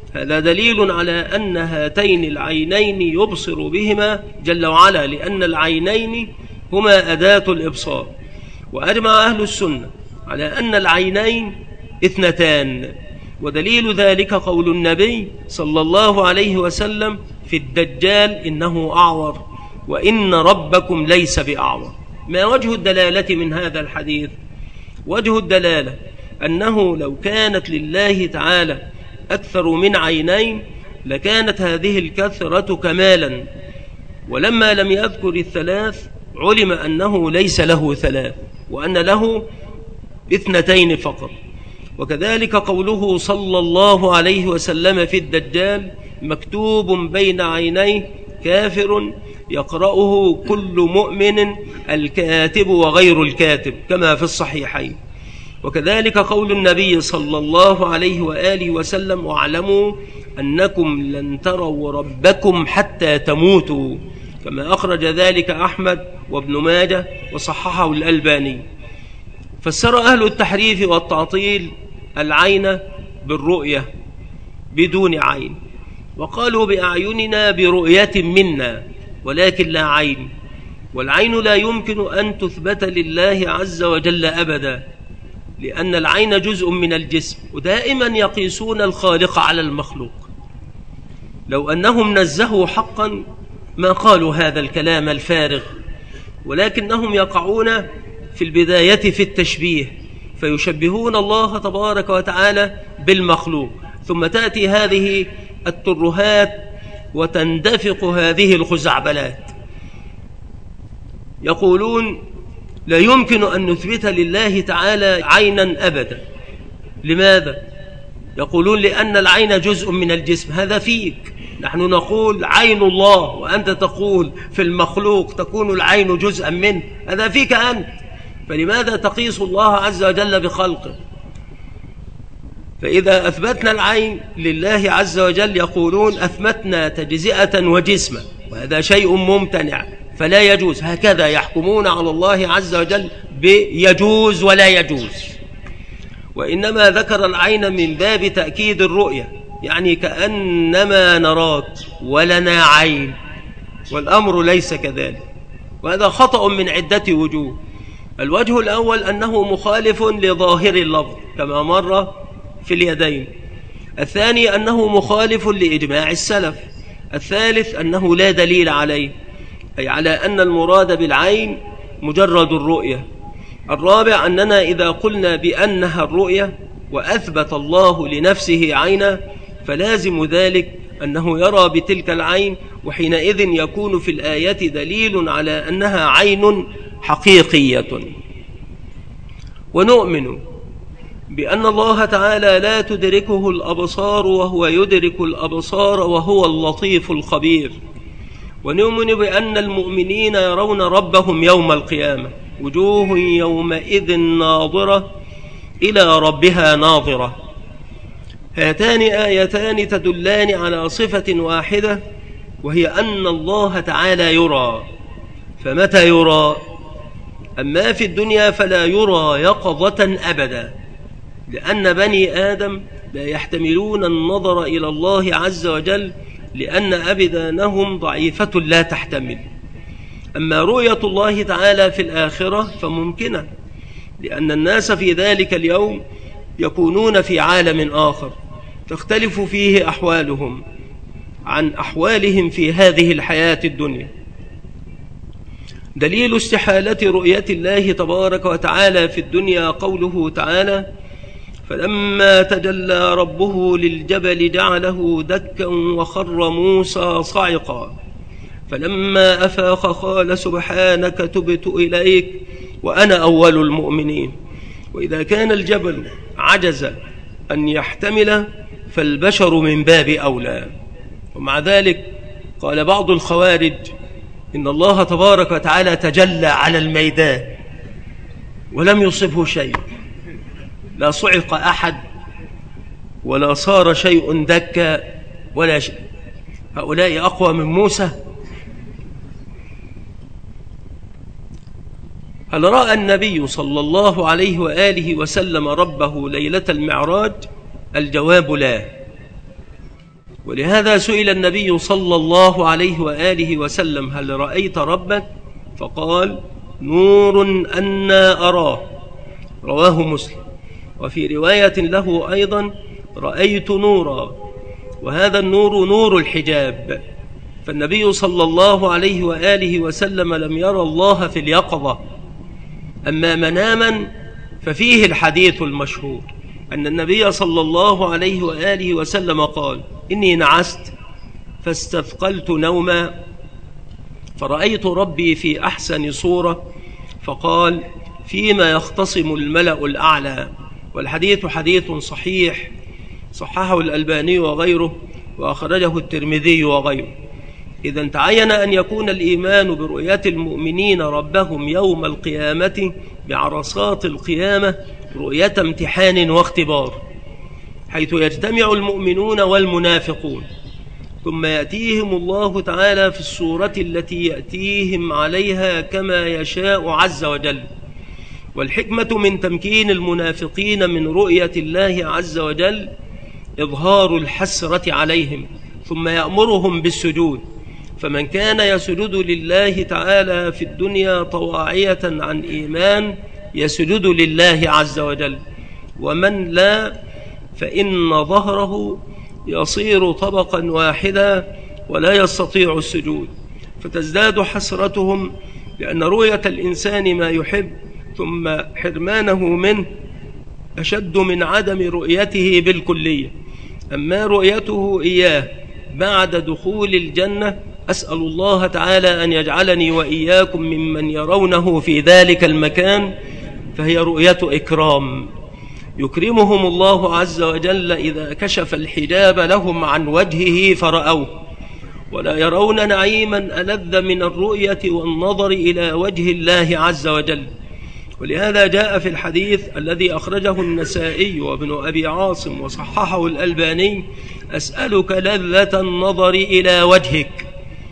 S1: هذا دليل على أن هاتين العينين يبصر بهما جل وعلا، لأن العينين هما أداة الإبصار. وأجمع أهل السنة على أن العينين اثنتان، ودليل ذلك قول النبي صلى الله عليه وسلم في الدجال إنه أعور وإن ربكم ليس بأعور. ما وجه الدلالة من هذا الحديث؟ وجه الدلالة أنه لو كانت لله تعالى أكثر من عينين لكانت هذه الكثرة كمالا، ولما لم يذكر الثلاث علم أنه ليس له ثلاث وأن له اثنتين فقط. وكذلك قوله صلى الله عليه وسلم في الدجال مكتوب بين عينيه كافر يقرأه كل مؤمن الكاتب وغير الكاتب كما في الصحيحين. وكذلك قول النبي صلى الله عليه وآله وسلم واعلموا أنكم لن تروا ربكم حتى تموتوا، كما أخرج ذلك أحمد وابن ماجه وصححه الألباني. فسر أهل التحريف والتعطيل العين بالرؤية بدون عين، وقالوا بأعيننا برؤية منا ولكن لا عين، والعين لا يمكن أن تثبت لله عز وجل أبدا، لأن العين جزء من الجسم، ودائما يقيسون الخالق على المخلوق. لو أنهم نزهوا حقا ما قالوا هذا الكلام الفارغ، ولكنهم يقعون في البداية في التشبيه، فيشبهون الله تبارك وتعالى بالمخلوق، ثم تأتي هذه الترهات وتندفق هذه الخزعبلات. يقولون لا يمكن أن نثبت لله تعالى عينا أبدا. لماذا؟ يقولون لأن العين جزء من الجسم. هذا فيك، نحن نقول عين الله وأنت تقول في المخلوق تكون العين جزءا منه، هذا فيك أنت، فلماذا تقيس الله عز وجل بخلقه؟ فإذا أثبتنا العين لله عز وجل يقولون أثبتنا تجزئة وجسما، وهذا شيء ممتنع فلا يجوز. هكذا يحكمون على الله عز وجل بيجوز ولا يجوز. وإنما ذكر العين من باب تأكيد الرؤية، يعني كأنما نراك ولنا عين، والأمر ليس كذلك، وهذا خطأ من عدة وجوه. الوجه الأول أنه مخالف لظاهر اللفظ كما مر في اليدين. الثاني أنه مخالف لإجماع السلف. الثالث أنه لا دليل عليه، أي على أن المراد بالعين مجرد الرؤية. الرابع أننا إذا قلنا بأنها الرؤية وأثبت الله لنفسه عينا فلازم ذلك أنه يرى بتلك العين، وحينئذ يكون في الآية دليل على أنها عين حقيقية. ونؤمن بأن الله تعالى لا تدركه الأبصار وهو يدرك الأبصار وهو اللطيف الخبير. ونؤمن بأن المؤمنين يرون ربهم يوم القيامة، وجوه يومئذ ناظرة إلى ربها ناظرة. هاتان آيتان تدلان على صفة واحدة، وهي أن الله تعالى يرى. فمتى يرى؟ أما في الدنيا فلا يرى يقظة أبدا، لأن بني آدم لا يحتملون النظر إلى الله عز وجل، لأن أبدانهم ضعيفة لا تحتمل. أما رؤية الله تعالى في الآخرة فممكنة، لأن الناس في ذلك اليوم يكونون في عالم آخر تختلف فيه أحوالهم عن أحوالهم في هذه الحياة الدنيا. دليل استحالة رؤية الله تبارك وتعالى في الدنيا قوله تعالى فلما تجلى ربه للجبل جعله دكا وخر موسى صعقا فلما أفاق قال سبحانك تبت إليك وأنا أول المؤمنين. وإذا كان الجبل عجز أن يحتمل فالبشر من باب أولى. ومع ذلك قال بعض الخوارج إن الله تبارك وتعالى تجلى على الميدان ولم يصبه شيء، لا صعق أحد ولا صار شيء دكا ولا شيء. هؤلاء أقوى من موسى؟ هل رأى النبي صلى الله عليه وآله وسلم ربه ليلة المعراج؟ الجواب لا. ولهذا سئل النبي صلى الله عليه وآله وسلم: هل رأيت ربك؟ فقال: نور أنا أراه، رواه مسلم. وفي رواية له أيضا: رأيت نورا، وهذا النور نور الحجاب. فالنبي صلى الله عليه وآله وسلم لم يرى الله في اليقظة. أما مناما ففيه الحديث المشهور أن النبي صلى الله عليه وآله وسلم قال: إني نعست فاستثقلت نوما فرأيت ربي في أحسن صورة، فقال: فيما يختصم الملأ الأعلى. والحديث حديث صحيح، صححه الألباني وغيره، وأخرجه الترمذي وغيره. إذا تعين أن يكون الإيمان برؤية المؤمنين ربهم يوم القيامة بعرصات القيامة رؤية امتحان واختبار، حيث يجتمع المؤمنون والمنافقون، ثم يأتيهم الله تعالى في الصورة التي يأتيهم عليها كما يشاء عز وجل. والحكمة من تمكين المنافقين من رؤية الله عز وجل إظهار الحسرة عليهم، ثم يأمرهم بالسجود. فمن كان يسجد لله تعالى في الدنيا طواعية عن إيمان يسجد لله عز وجل، ومن لا فإن ظهره يصير طبقا واحدا ولا يستطيع السجود، فتزداد حسرتهم لأن رؤية الإنسان ما يحب ثم حرمانه منه أشد من عدم رؤيته بالكلية. أما رؤيته إياه بعد دخول الجنة، أسأل الله تعالى أن يجعلني وإياكم ممن يرونه في ذلك المكان، فهي رؤية إكرام يكرمهم الله عز وجل إذا كشف الحجاب لهم عن وجهه فرأوه، ولا يرون نعيما ألذ من الرؤية والنظر إلى وجه الله عز وجل. ولهذا جاء في الحديث الذي أخرجه النسائي وابن أبي عاصم وصححه الألباني: أسألك لذة النظر إلى وجهك.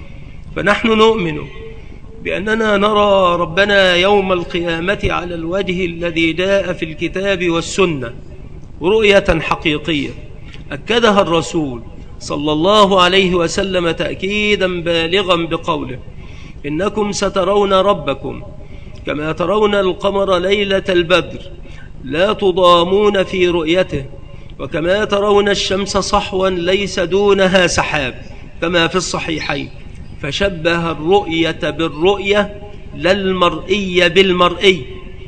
S1: فنحن نؤمن بأننا نرى ربنا يوم القيامة على الوجه الذي جاء في الكتاب والسنة رؤية حقيقية أكدها الرسول صلى الله عليه وسلم تأكيدا بالغا بقوله: إنكم سترون ربكم كما ترون القمر ليلة البدر لا تضامون في رؤيته، وكما ترون الشمس صحوا ليس دونها سحاب، كما في الصحيحين. فشبه الرؤية بالرؤية لا المرئي بالمرئي.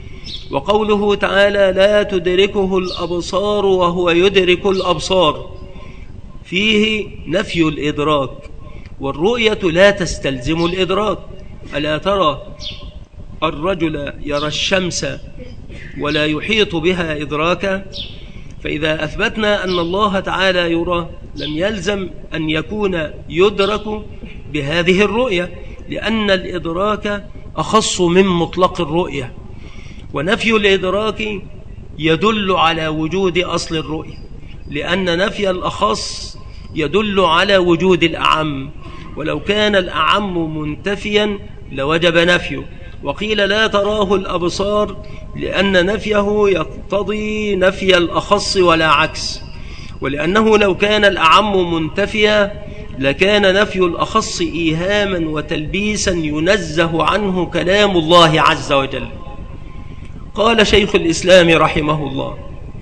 S1: وقوله تعالى: لا تدركه الأبصار وهو يدرك الأبصار، فيه نفي الإدراك، والرؤية لا تستلزم الإدراك. ألا ترى الرجل يرى الشمس ولا يحيط بها إدراكا؟ فإذا أثبتنا أن الله تعالى يرى لم يلزم أن يكون يدرك بهذه الرؤية، لأن الإدراك أخص من مطلق الرؤية، ونفي الإدراك يدل على وجود أصل الرؤية، لأن نفي الأخص يدل على وجود الأعم، ولو كان الأعم منتفيا لوجب نفيه. وقيل لا تراه الأبصار لأن نفيه يقتضي نفي الأخص ولا عكس، ولأنه لو كان الأعم منتفيا لكان نفي الأخص إيهاما وتلبيسا ينزه عنه كلام الله عز وجل. قال شيخ الإسلام رحمه الله: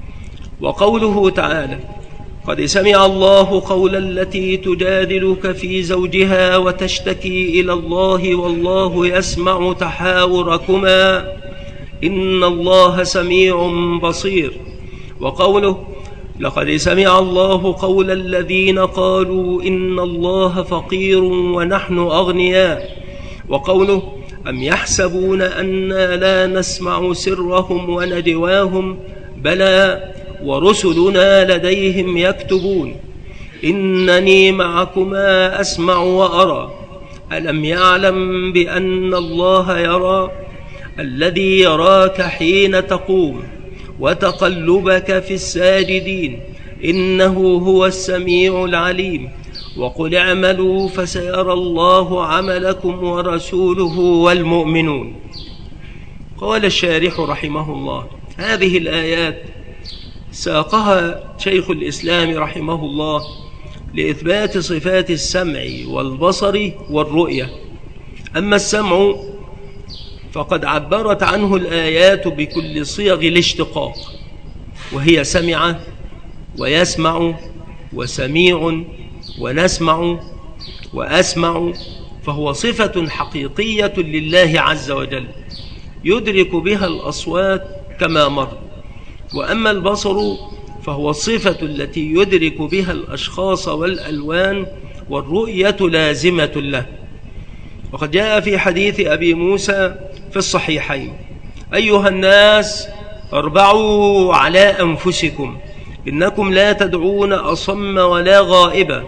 S1: وقوله تعالى: قد سمع الله قول التي تجادلك في زوجها وتشتكي إلى الله والله يسمع تحاوركما إن الله سميع بصير. وقوله: لقد سمع الله قول الذين قالوا إن الله فقير ونحن أغنياء. وقوله: أم يحسبون أنا لا نسمع سرهم ونجواهم بلى ورسلنا لديهم يكتبون إنني معكما أسمع وأرى ألم يعلم بأن الله يرى الذي يراك حين تقوم وتقلبك في الساجدين إنه هو السميع العليم وقل اعملوا فسيرى الله عملكم ورسوله والمؤمنون. قال الشارح رحمه الله: هذه الآيات ساقها شيخ الإسلام رحمه الله لإثبات صفات السمع والبصر والرؤية. أما السمع فقد عبرت عنه الآيات بكل صيغ الاشتقاق، وهي سمع ويسمع وسميع ونسمع وأسمع، فهو صفة حقيقية لله عز وجل يدرك بها الأصوات كما مر. وأما البصر فهو الصفة التي يدرك بها الأشخاص والألوان، والرؤية لازمة له. وقد جاء في حديث أبي موسى في الصحيحين: أيها الناس اربعوا على أنفسكم، إنكم لا تدعون أصم ولا غائبا،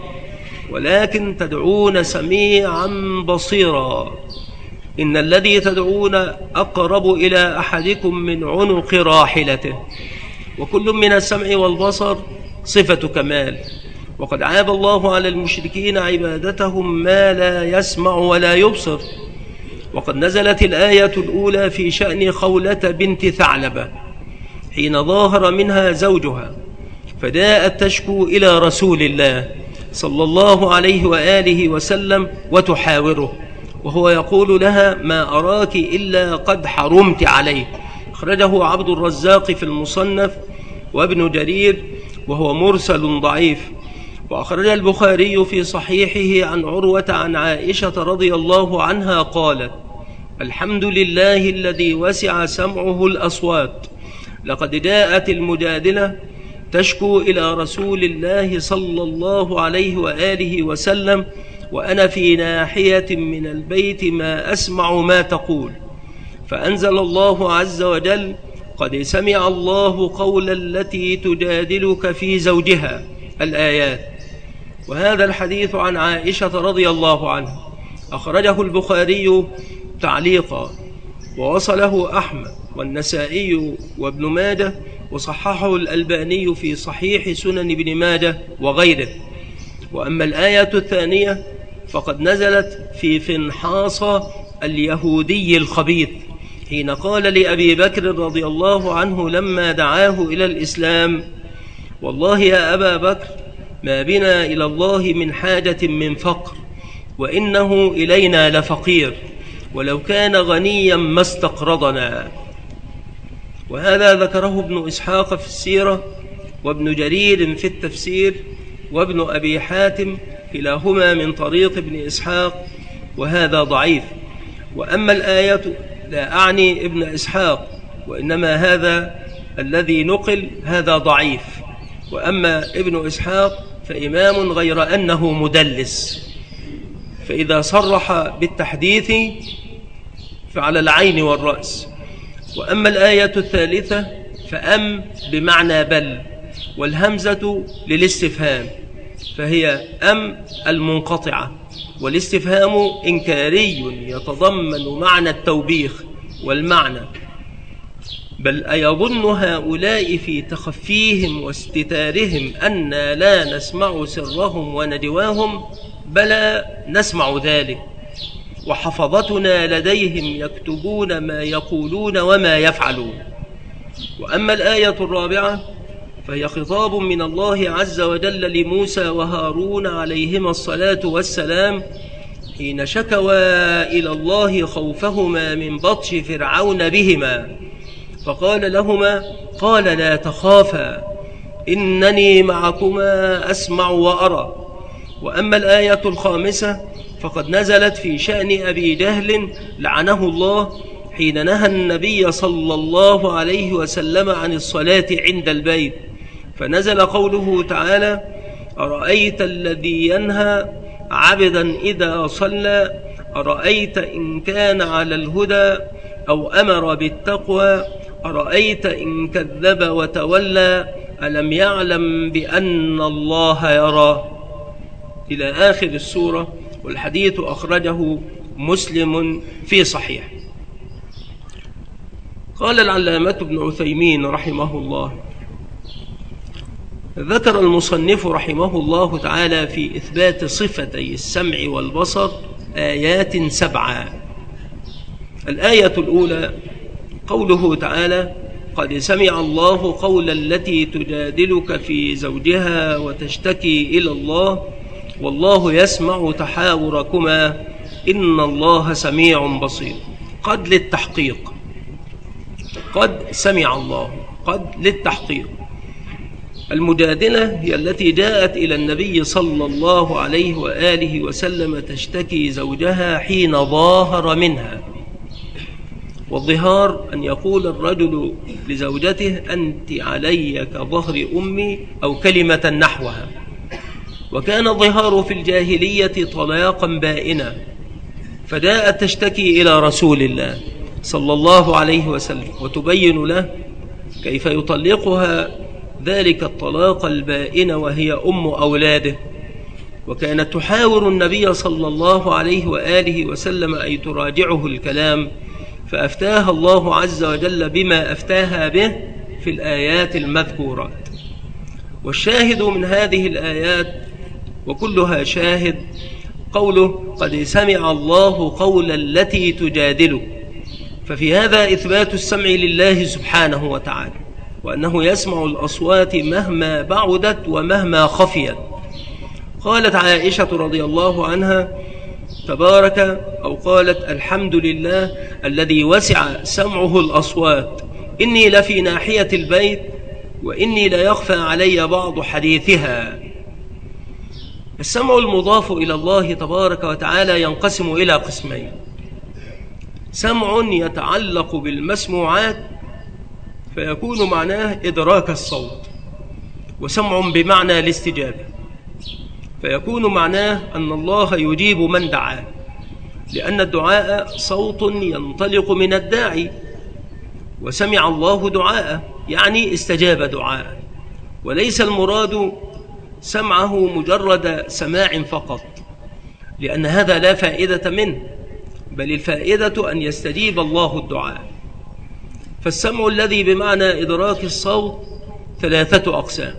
S1: ولكن تدعون سميعا بصيرا. إن الذي تدعون أقرب إلى أحدكم من عنق راحلته. وكل من السمع والبصر صفة كمال. وقد عاب الله على المشركين عبادتهم ما لا يسمع ولا يبصر. وقد نزلت الآية الأولى في شأن خولة بنت ثعلبة حين ظاهر منها زوجها، فجاءت تشكو إلى رسول الله صلى الله عليه وآله وسلم وتحاوره، وهو يقول لها: ما أراك إلا قد حرمت عليه. أخرجه عبد الرزاق في المصنف وابن جرير، وهو مرسل ضعيف. وأخرج البخاري في صحيحه عن عروة عن عائشة رضي الله عنها قالت: الحمد لله الذي وسع سمعه الأصوات. لقد جاءت المجادلة تشكو إلى رسول الله صلى الله عليه وآله وسلم وأنا في ناحية من البيت ما أسمع ما تقول، فأنزل الله عز وجل: قد سمع الله قول التي تجادلك في زوجها، الآيات. وهذا الحديث عن عائشة رضي الله عنها أخرجه البخاري تعليقا، ووصله أحمد والنسائي وابن ماجه، وصححه الألباني في صحيح سنن ابن ماجه وغيره. وأما الآية الثانية فقد نزلت في فنحاص اليهودي الخبيث حين قال لأبي بكر رضي الله عنه لما دعاه إلى الإسلام: والله يا أبا بكر ما بنا إلى الله من حاجة من فقر، وإنه إلينا لفقير، ولو كان غنيا ما استقرضنا. وهذا ذكره ابن إسحاق في السيرة، وابن جرير في التفسير، وابن أبي حاتم، كلاهما من طريق ابن إسحاق، وهذا ضعيف. وأما الآية لا أعني ابن إسحاق، وإنما هذا الذي نقل هذا ضعيف. وأما ابن إسحاق فإمام غير أنه مدلس، فإذا صرح بالتحديث فعلى العين والرأس. وأما الآية الثالثة فأم بمعنى بل، والهمزة للاستفهام، فهي أم المنقطعة، والاستفهام إنكاري يتضمن معنى التوبيخ والمعنى: بل أيظن هؤلاء في تخفيهم واستتارهم أنا لا نسمع سرهم ونجواهم؟ بلى نسمع ذلك، وحفظتنا لديهم يكتبون ما يقولون وما يفعلون. وأما الآية الرابعة فهي خطاب من الله عز وجل لموسى وهارون عليهما الصلاة والسلام حين شكوا إلى الله خوفهما من بطش فرعون بهما، فقال لهما: قال لا تخافا إنني معكما أسمع وأرى. وأما الآية الخامسة فقد نزلت في شأن أبي جهل لعنه الله حين نهى النبي صلى الله عليه وسلم عن الصلاة عند البيت، فنزل قوله تعالى: أرأيت الذي ينهى عبدا إذا صلى، أرأيت إن كان على الهدى أو أمر بالتقوى، أرأيت إن كذب وتولى، ألم يعلم بأن الله يرى، إلى آخر السورة. والحديث أخرجه مسلم في صحيح. قال العلامة ابن عثيمين رحمه الله: ذكر المصنف رحمه الله تعالى في إثبات صفتي السمع والبصر آيات 7. الآية الأولى قوله تعالى: قد سمع الله قول التي تجادلك في زوجها وتشتكي إلى الله والله يسمع تحاوركما إن الله سميع بصير. قد للتحقيق، قد سمع الله، قد للتحقيق. المجادلة هي التي جاءت إلى النبي صلى الله عليه وآله وسلم تشتكي زوجها حين ظاهر منها. والظهار أن يقول الرجل لزوجته أنت علي كظهر أمي أو كلمة نحوها. وكان الظهار في الجاهلية طلاقا بائنا، فجاءت تشتكي إلى رسول الله صلى الله عليه وسلم وتبين له كيف يطلقها ذلك الطلاق البائن وهي أم أولاده. وكانت تحاور النبي صلى الله عليه وآله وسلم أي تراجعه الكلام، فأفتاها الله عز وجل بما أفتاها به في الآيات المذكورات. والشاهد من هذه الآيات وكلها شاهد قوله قد سمع الله قول التي تجادلك، ففي هذا إثبات السمع لله سبحانه وتعالى، وأنه يسمع الأصوات مهما بعدت ومهما خفيت. قالت عائشة رضي الله عنها تبارك أو قالت الحمد لله الذي وسع سمعه الأصوات، إني لفي ناحية البيت وإني لا يخفى علي بعض حديثها. السمع المضاف إلى الله تبارك وتعالى ينقسم إلى قسمين: سمع يتعلق بالمسموعات فيكون معناه إدراك الصوت، وسمع بمعنى الاستجابة فيكون معناه أن الله يجيب من دعاه، لأن الدعاء صوت ينطلق من الداعي، وسمع الله دعاءه يعني استجاب دعاءه. وليس المراد سمعه مجرد سماع فقط، لأن هذا لا فائدة منه، بل الفائدة أن يستجيب الله الدعاء. فالسمع الذي بمعنى إدراك الصوت ثلاثة أقسام: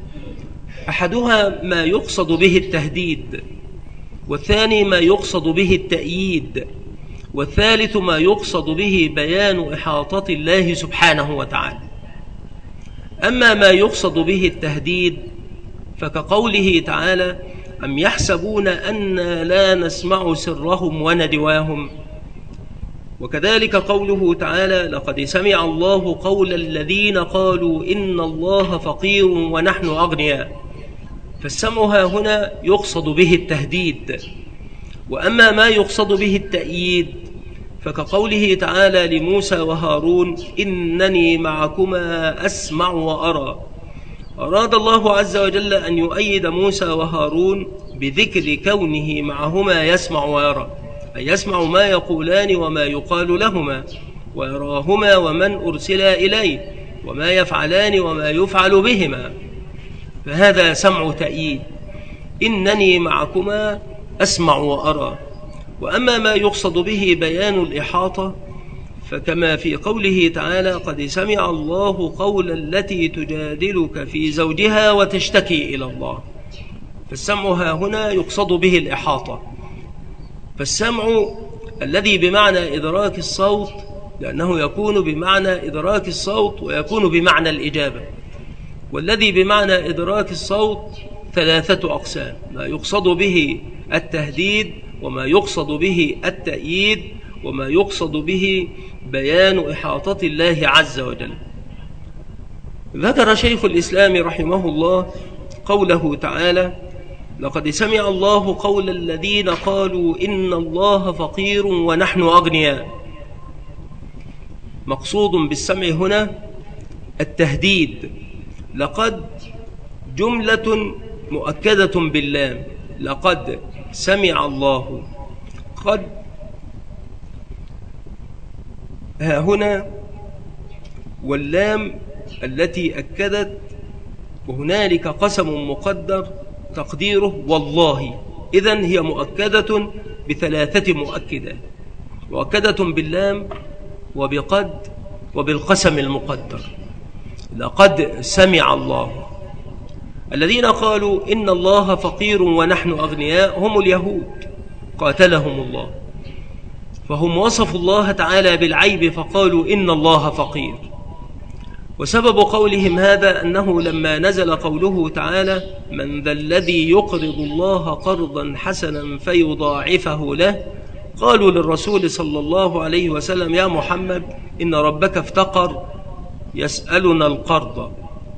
S1: أحدها ما يقصد به التهديد، والثاني ما يقصد به التأييد، والثالث ما يقصد به بيان إحاطة الله سبحانه وتعالى. أما ما يقصد به التهديد فكقوله تعالى أم يحسبون أن لا نسمع سرهم وندواهم، وكذلك قوله تعالى لقد سمع الله قول الذين قالوا إن الله فقير ونحن أغنياء. فالسمع هنا يقصد به التهديد. وأما ما يقصد به التأييد فكقوله تعالى لموسى وهارون إنني معكما أسمع وأرى. أراد الله عز وجل أن يؤيد موسى وهارون بذكر كونه معهما يسمع ويرى، أي يسمع ما يقولان وما يقال لهما، ويراهما ومن أرسلا إليه، وما يفعلان وما يفعل بهما. فهذا سمع تأييد، إنني معكما أسمع وأرى. وأما ما يقصد به بيان الإحاطة فكما في قوله تعالى قد سمع الله قول التي تجادلك في زوجها وتشتكي إلى الله، فالسمع هنا يقصد به الإحاطة. فالسمع الذي بمعنى إدراك الصوت، لأنه يكون بمعنى إدراك الصوت ويكون بمعنى الإجابة، والذي بمعنى إدراك الصوت ثلاثة أقسام: ما يقصد به التهديد، وما يقصد به التأييد، وما يقصد به بيان إحاطة الله عز وجل. ذكر شيخ الإسلام رحمه الله قوله تعالى لقد سمع الله قول الذين قالوا إن الله فقير ونحن أغنياء. مقصود بالسمع هنا التهديد. لقد جملة مؤكدة باللام، لقد سمع الله. قد ها هنا واللام التي أكدت، وهنالك قسم مقدر تقديره والله. إذن هي مؤكدة بثلاثة مؤكدات: مؤكدة باللام وبقد وبالقسم المقدر. لقد سمع الله. الذين قالوا إن الله فقير ونحن أغنياء هم اليهود قاتلهم الله، فهم وصفوا الله تعالى بالعيب فقالوا إن الله فقير. وسبب قولهم هذا أنه لما نزل قوله تعالى: من ذا الذي يقرض الله قرضا حسنا فيضاعفه له، قالوا للرسول صلى الله عليه وسلم: يا محمد، إن ربك افتقر يسألنا القرض.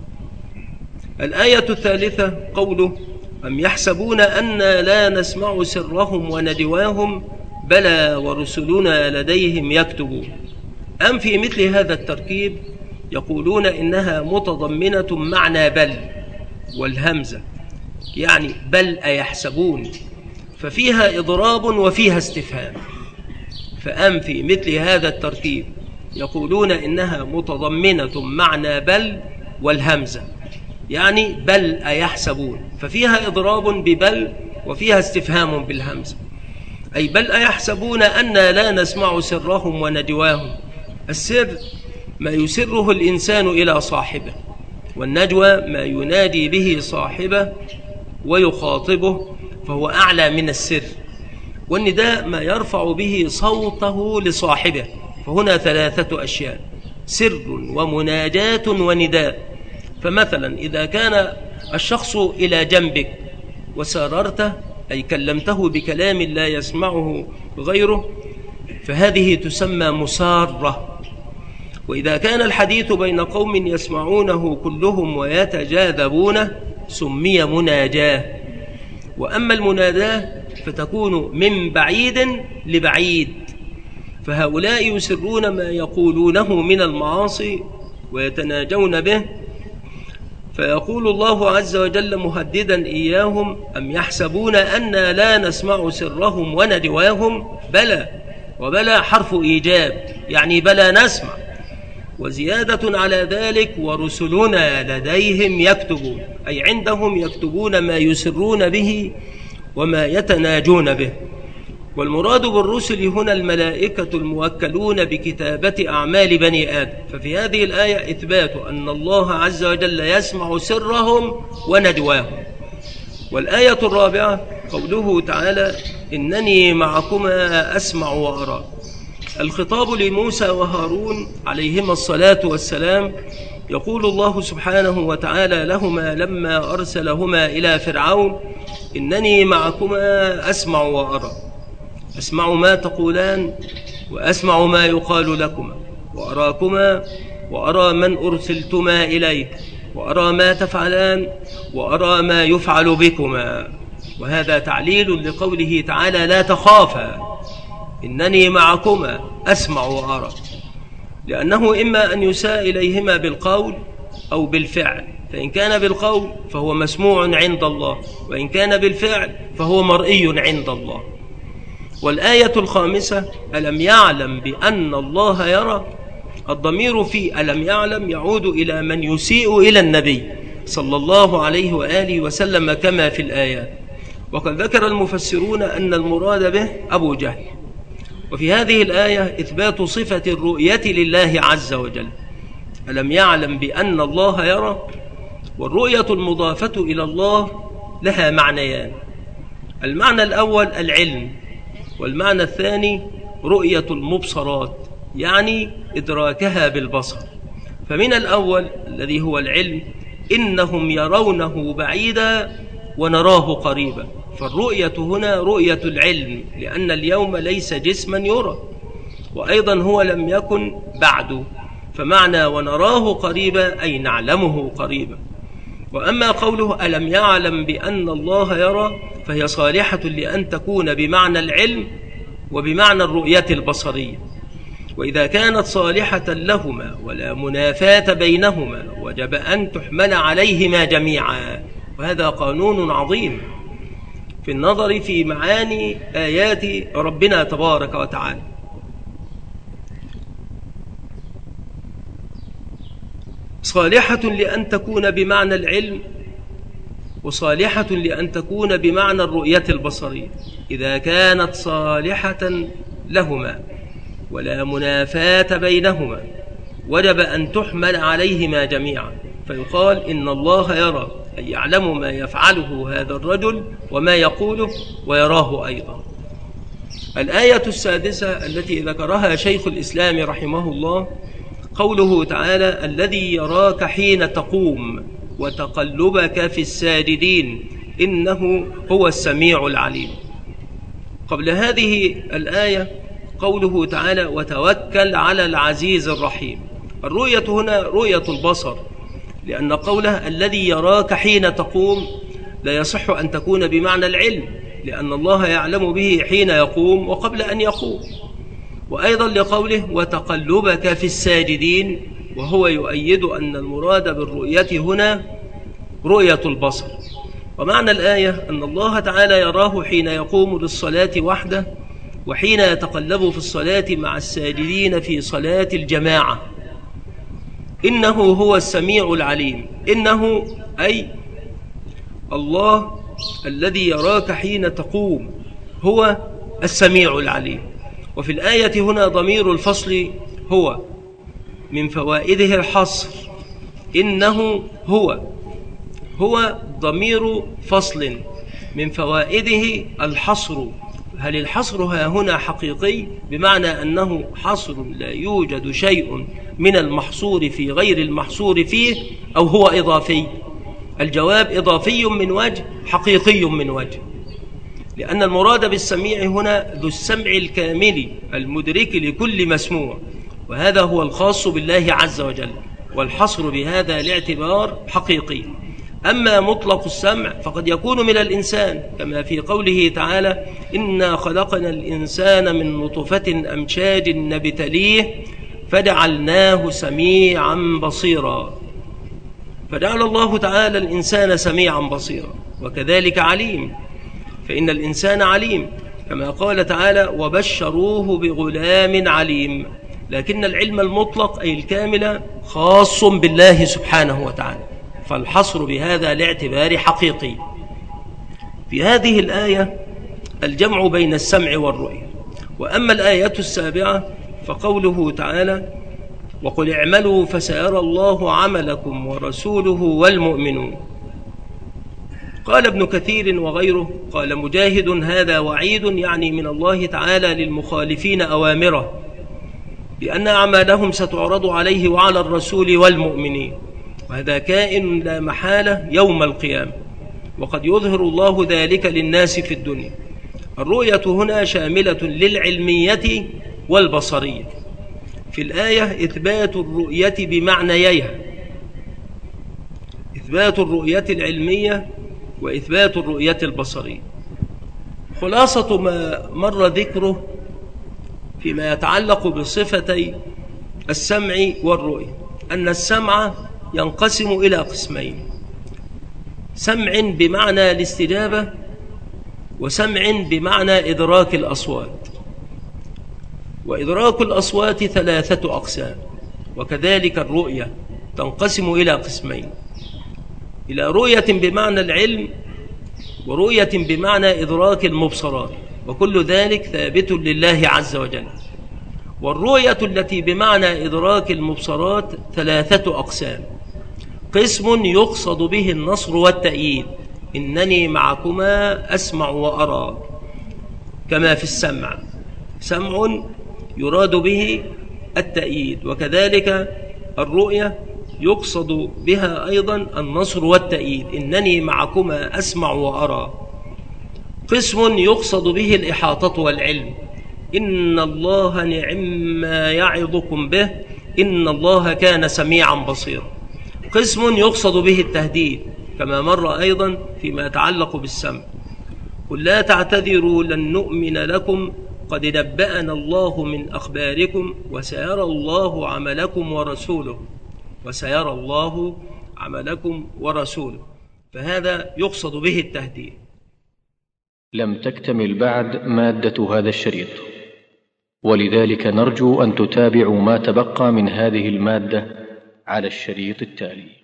S1: الآية الثالثة قوله: أم يحسبون أنا لا نسمع سرهم ونجواهم بلى ورسلنا لديهم يكتبون. أم في مثل هذا التركيب يقولون إنها متضمنة معنى بل والهمزة، يعني بل أيحسبون، ففيها إضراب وفيها استفهام. فأم في مثل هذا التركيب يقولون إنها متضمنة معنى بل والهمزة، يعني بل أيحسبون، ففيها إضراب ببل وفيها استفهام بالهمزة، أي بل أيحسبون أنا لا نسمع سرهم ونجواهم. السر ما يسره الإنسان إلى صاحبه، والنجوى ما ينادي به صاحبه ويخاطبه، فهو أعلى من السر. والنداء ما يرفع به صوته لصاحبه، فهنا ثلاثة أشياء: سر ومناجاة ونداء. فمثلا إذا كان الشخص إلى جنبك وسررته، أي كلمته بكلام لا يسمعه غيره، فهذه تسمى مسارة. وإذا كان الحديث بين قوم يسمعونه كلهم ويتجاذبونه سمي مناجاة. وأما المناداة فتكون من بعيد لبعيد، فهؤلاء يسرون ما يقولونه من المعاصي ويتناجون به، فيقول الله عز وجل مهددا إياهم: أم يحسبون أنا لا نسمع سرهم ونجواهم بلى. وبلى حرف إيجاب، يعني بلى نسمع. وزيادة على ذلك: ورسلنا لديهم يكتبون، أي عندهم يكتبون ما يسرون به وما يتناجون به. والمراد بالرسل هنا الملائكة الموكلون بكتابة أعمال بني آدم. ففي هذه الآية إثبات أن الله عز وجل يسمع سرهم ونجواهم. والآية الرابعة قوله تعالى: إنني معكما أسمع وأرى. الخطاب لموسى وهارون عليهما الصلاة والسلام. يقول الله سبحانه وتعالى لهما لما أرسلهما إلى فرعون: إنني معكما أسمع وأرى، أسمع ما تقولان وأسمع ما يقال لكما، وأراكما وأرى من أرسلتما إليه، وأرى ما تفعلان وأرى ما يفعل بكما. وهذا تعليل لقوله تعالى: لا تخافا إنني معكما أسمع وأرى، لأنه إما أن يساء إليهما بالقول أو بالفعل، فإن كان بالقول فهو مسموع عند الله، وإن كان بالفعل فهو مرئي عند الله. والآية الخامسة: ألم يعلم بأن الله يرى. الضمير في ألم يعلم يعود إلى من يسيء إلى النبي صلى الله عليه وآله وسلم كما في الآيات. وقد ذكر المفسرون أن المراد به أبو جهل. وفي هذه الآية إثبات صفة الرؤية لله عز وجل. ألم يعلم بأن الله يرى. والرؤية المضافة إلى الله لها معنيان: المعنى الأول العلم، والمعنى الثاني رؤية المبصرات، يعني إدراكها بالبصر. فمن الأول الذي هو العلم: إنهم يرونه بعيدا ونراه قريبا. فالرؤية هنا رؤية العلم، لأن اليوم ليس جسما يرى، وأيضا هو لم يكن بعد، فمعنى ونراه قريبا أي نعلمه قريبا. وأما قوله ألم يعلم بأن الله يرى فهي صالحة لأن تكون بمعنى العلم وبمعنى الرؤية البصرية. وإذا كانت صالحة لهما ولا منافاة بينهما وجب أن تحمل عليهما جميعا. وهذا قانون عظيم في النظر في معاني آيات ربنا تبارك وتعالى. صالحة لأن تكون بمعنى العلم، وصالحة لأن تكون بمعنى الرؤية البصرية. إذا كانت صالحة لهما ولا منافاة بينهما وجب أن تحمل عليهما جميعا، فيقال إن الله يرى، أي يعلم ما يفعله هذا الرجل وما يقوله ويراه أيضا. الآية السادسة التي ذكرها شيخ الإسلام رحمه الله قوله تعالى: الذي يراك حين تقوم وتقلبك في الساجدين إنه هو السميع العليم. قبل هذه الآية قوله تعالى: وتوكل على العزيز الرحيم. الرؤية هنا رؤية البصر، لأن قوله الذي يراك حين تقوم لا يصح أن تكون بمعنى العلم، لأن الله يعلم به حين يقوم وقبل أن يقوم. وأيضا لقوله وتقلبك في الساجدين، وهو يؤيد أن المراد بالرؤية هنا رؤية البصر. ومعنى الآية أن الله تعالى يراه حين يقوم للصلاة وحده، وحين يتقلب في الصلاة مع الساجدين في صلاة الجماعة. إنه هو السميع العليم. إنه أي الله الذي يراك حين تقوم هو السميع العليم. وفي الآية هنا ضمير الفصل هو من فوائده الحصر. إنه هو ضمير فصل من فوائده الحصر. هل الحصر ها هنا حقيقي بمعنى أنه حصر لا يوجد شيء من المحصور في غير المحصور فيه، أو هو إضافي؟ الجواب إضافي من وجه، حقيقي من وجه، لأن المراد بالسميع هنا ذو السمع الكامل المدرك لكل مسموع، وهذا هو الخاص بالله عز وجل، والحصر بهذا الاعتبار حقيقي. أما مطلق السمع فقد يكون من الإنسان، كما في قوله تعالى: إنا خلقنا الإنسان من نطفة أمشاج نبتليه فجعلناه سميعا بصيرا. فجعل الله تعالى الإنسان سميعا بصيرا، وكذلك عليم، فإن الإنسان عليم، كما قال تعالى: وبشروه بغلام عليم. لكن العلم المطلق أي الكامل خاص بالله سبحانه وتعالى، فالحصر بهذا الاعتبار حقيقي. في هذه الآية الجمع بين السمع والرؤية. وأما الآية السابعة فقوله تعالى: وقل اعملوا فسيرى الله عملكم ورسوله والمؤمنون. قال ابن كثير وغيره، قال مجاهد: هذا وعيد يعني من الله تعالى للمخالفين أوامره، لأن أعمالهم ستعرض عليه وعلى الرسول والمؤمنين، وهذا كائن لا محالة يوم القيامة، وقد يظهر الله ذلك للناس في الدنيا. الرؤية هنا شاملة للعلمية والبصرية. في الآية إثبات الرؤية بمعنييها: إثبات الرؤية العلمية وإثبات الرؤية البصرية. خلاصة ما مر ذكره فيما يتعلق بصفتي السمع والرؤية أن السمع ينقسم إلى قسمين: سمع بمعنى الاستجابة، وسمع بمعنى إدراك الأصوات. وإدراك الأصوات 3 أقسام، وكذلك الرؤية تنقسم إلى قسمين: إلى رؤية بمعنى العلم، ورؤية بمعنى إدراك المبصرات، وكل ذلك ثابت لله عز وجل. والرؤية التي بمعنى إدراك المبصرات 3 أقسام: قسم يقصد به النصر والتأييد، إنني معكما أسمع وأرى، كما في السمع، سمع يراد به التأييد. وكذلك الرؤية يقصد بها أيضا النصر والتأييد، إنني معكما أسمع وأرى. قسم يقصد به الإحاطة والعلم، إن الله نعم ما يعظكم به إن الله كان سميعا بصيرا. قسم يقصد به التهديد، كما مر أيضا فيما يتعلق بالسمع: قل لا تعتذروا لن نؤمن لكم قد نبأنا الله من أخباركم وسيرى الله عملكم ورسوله، وسيرى الله عملكم ورسوله. فهذا يقصد به التهديد.
S2: لم تكتمل بعد مادة هذا الشريط، ولذلك نرجو أن تتابعوا ما تبقى من هذه المادة على الشريط التالي.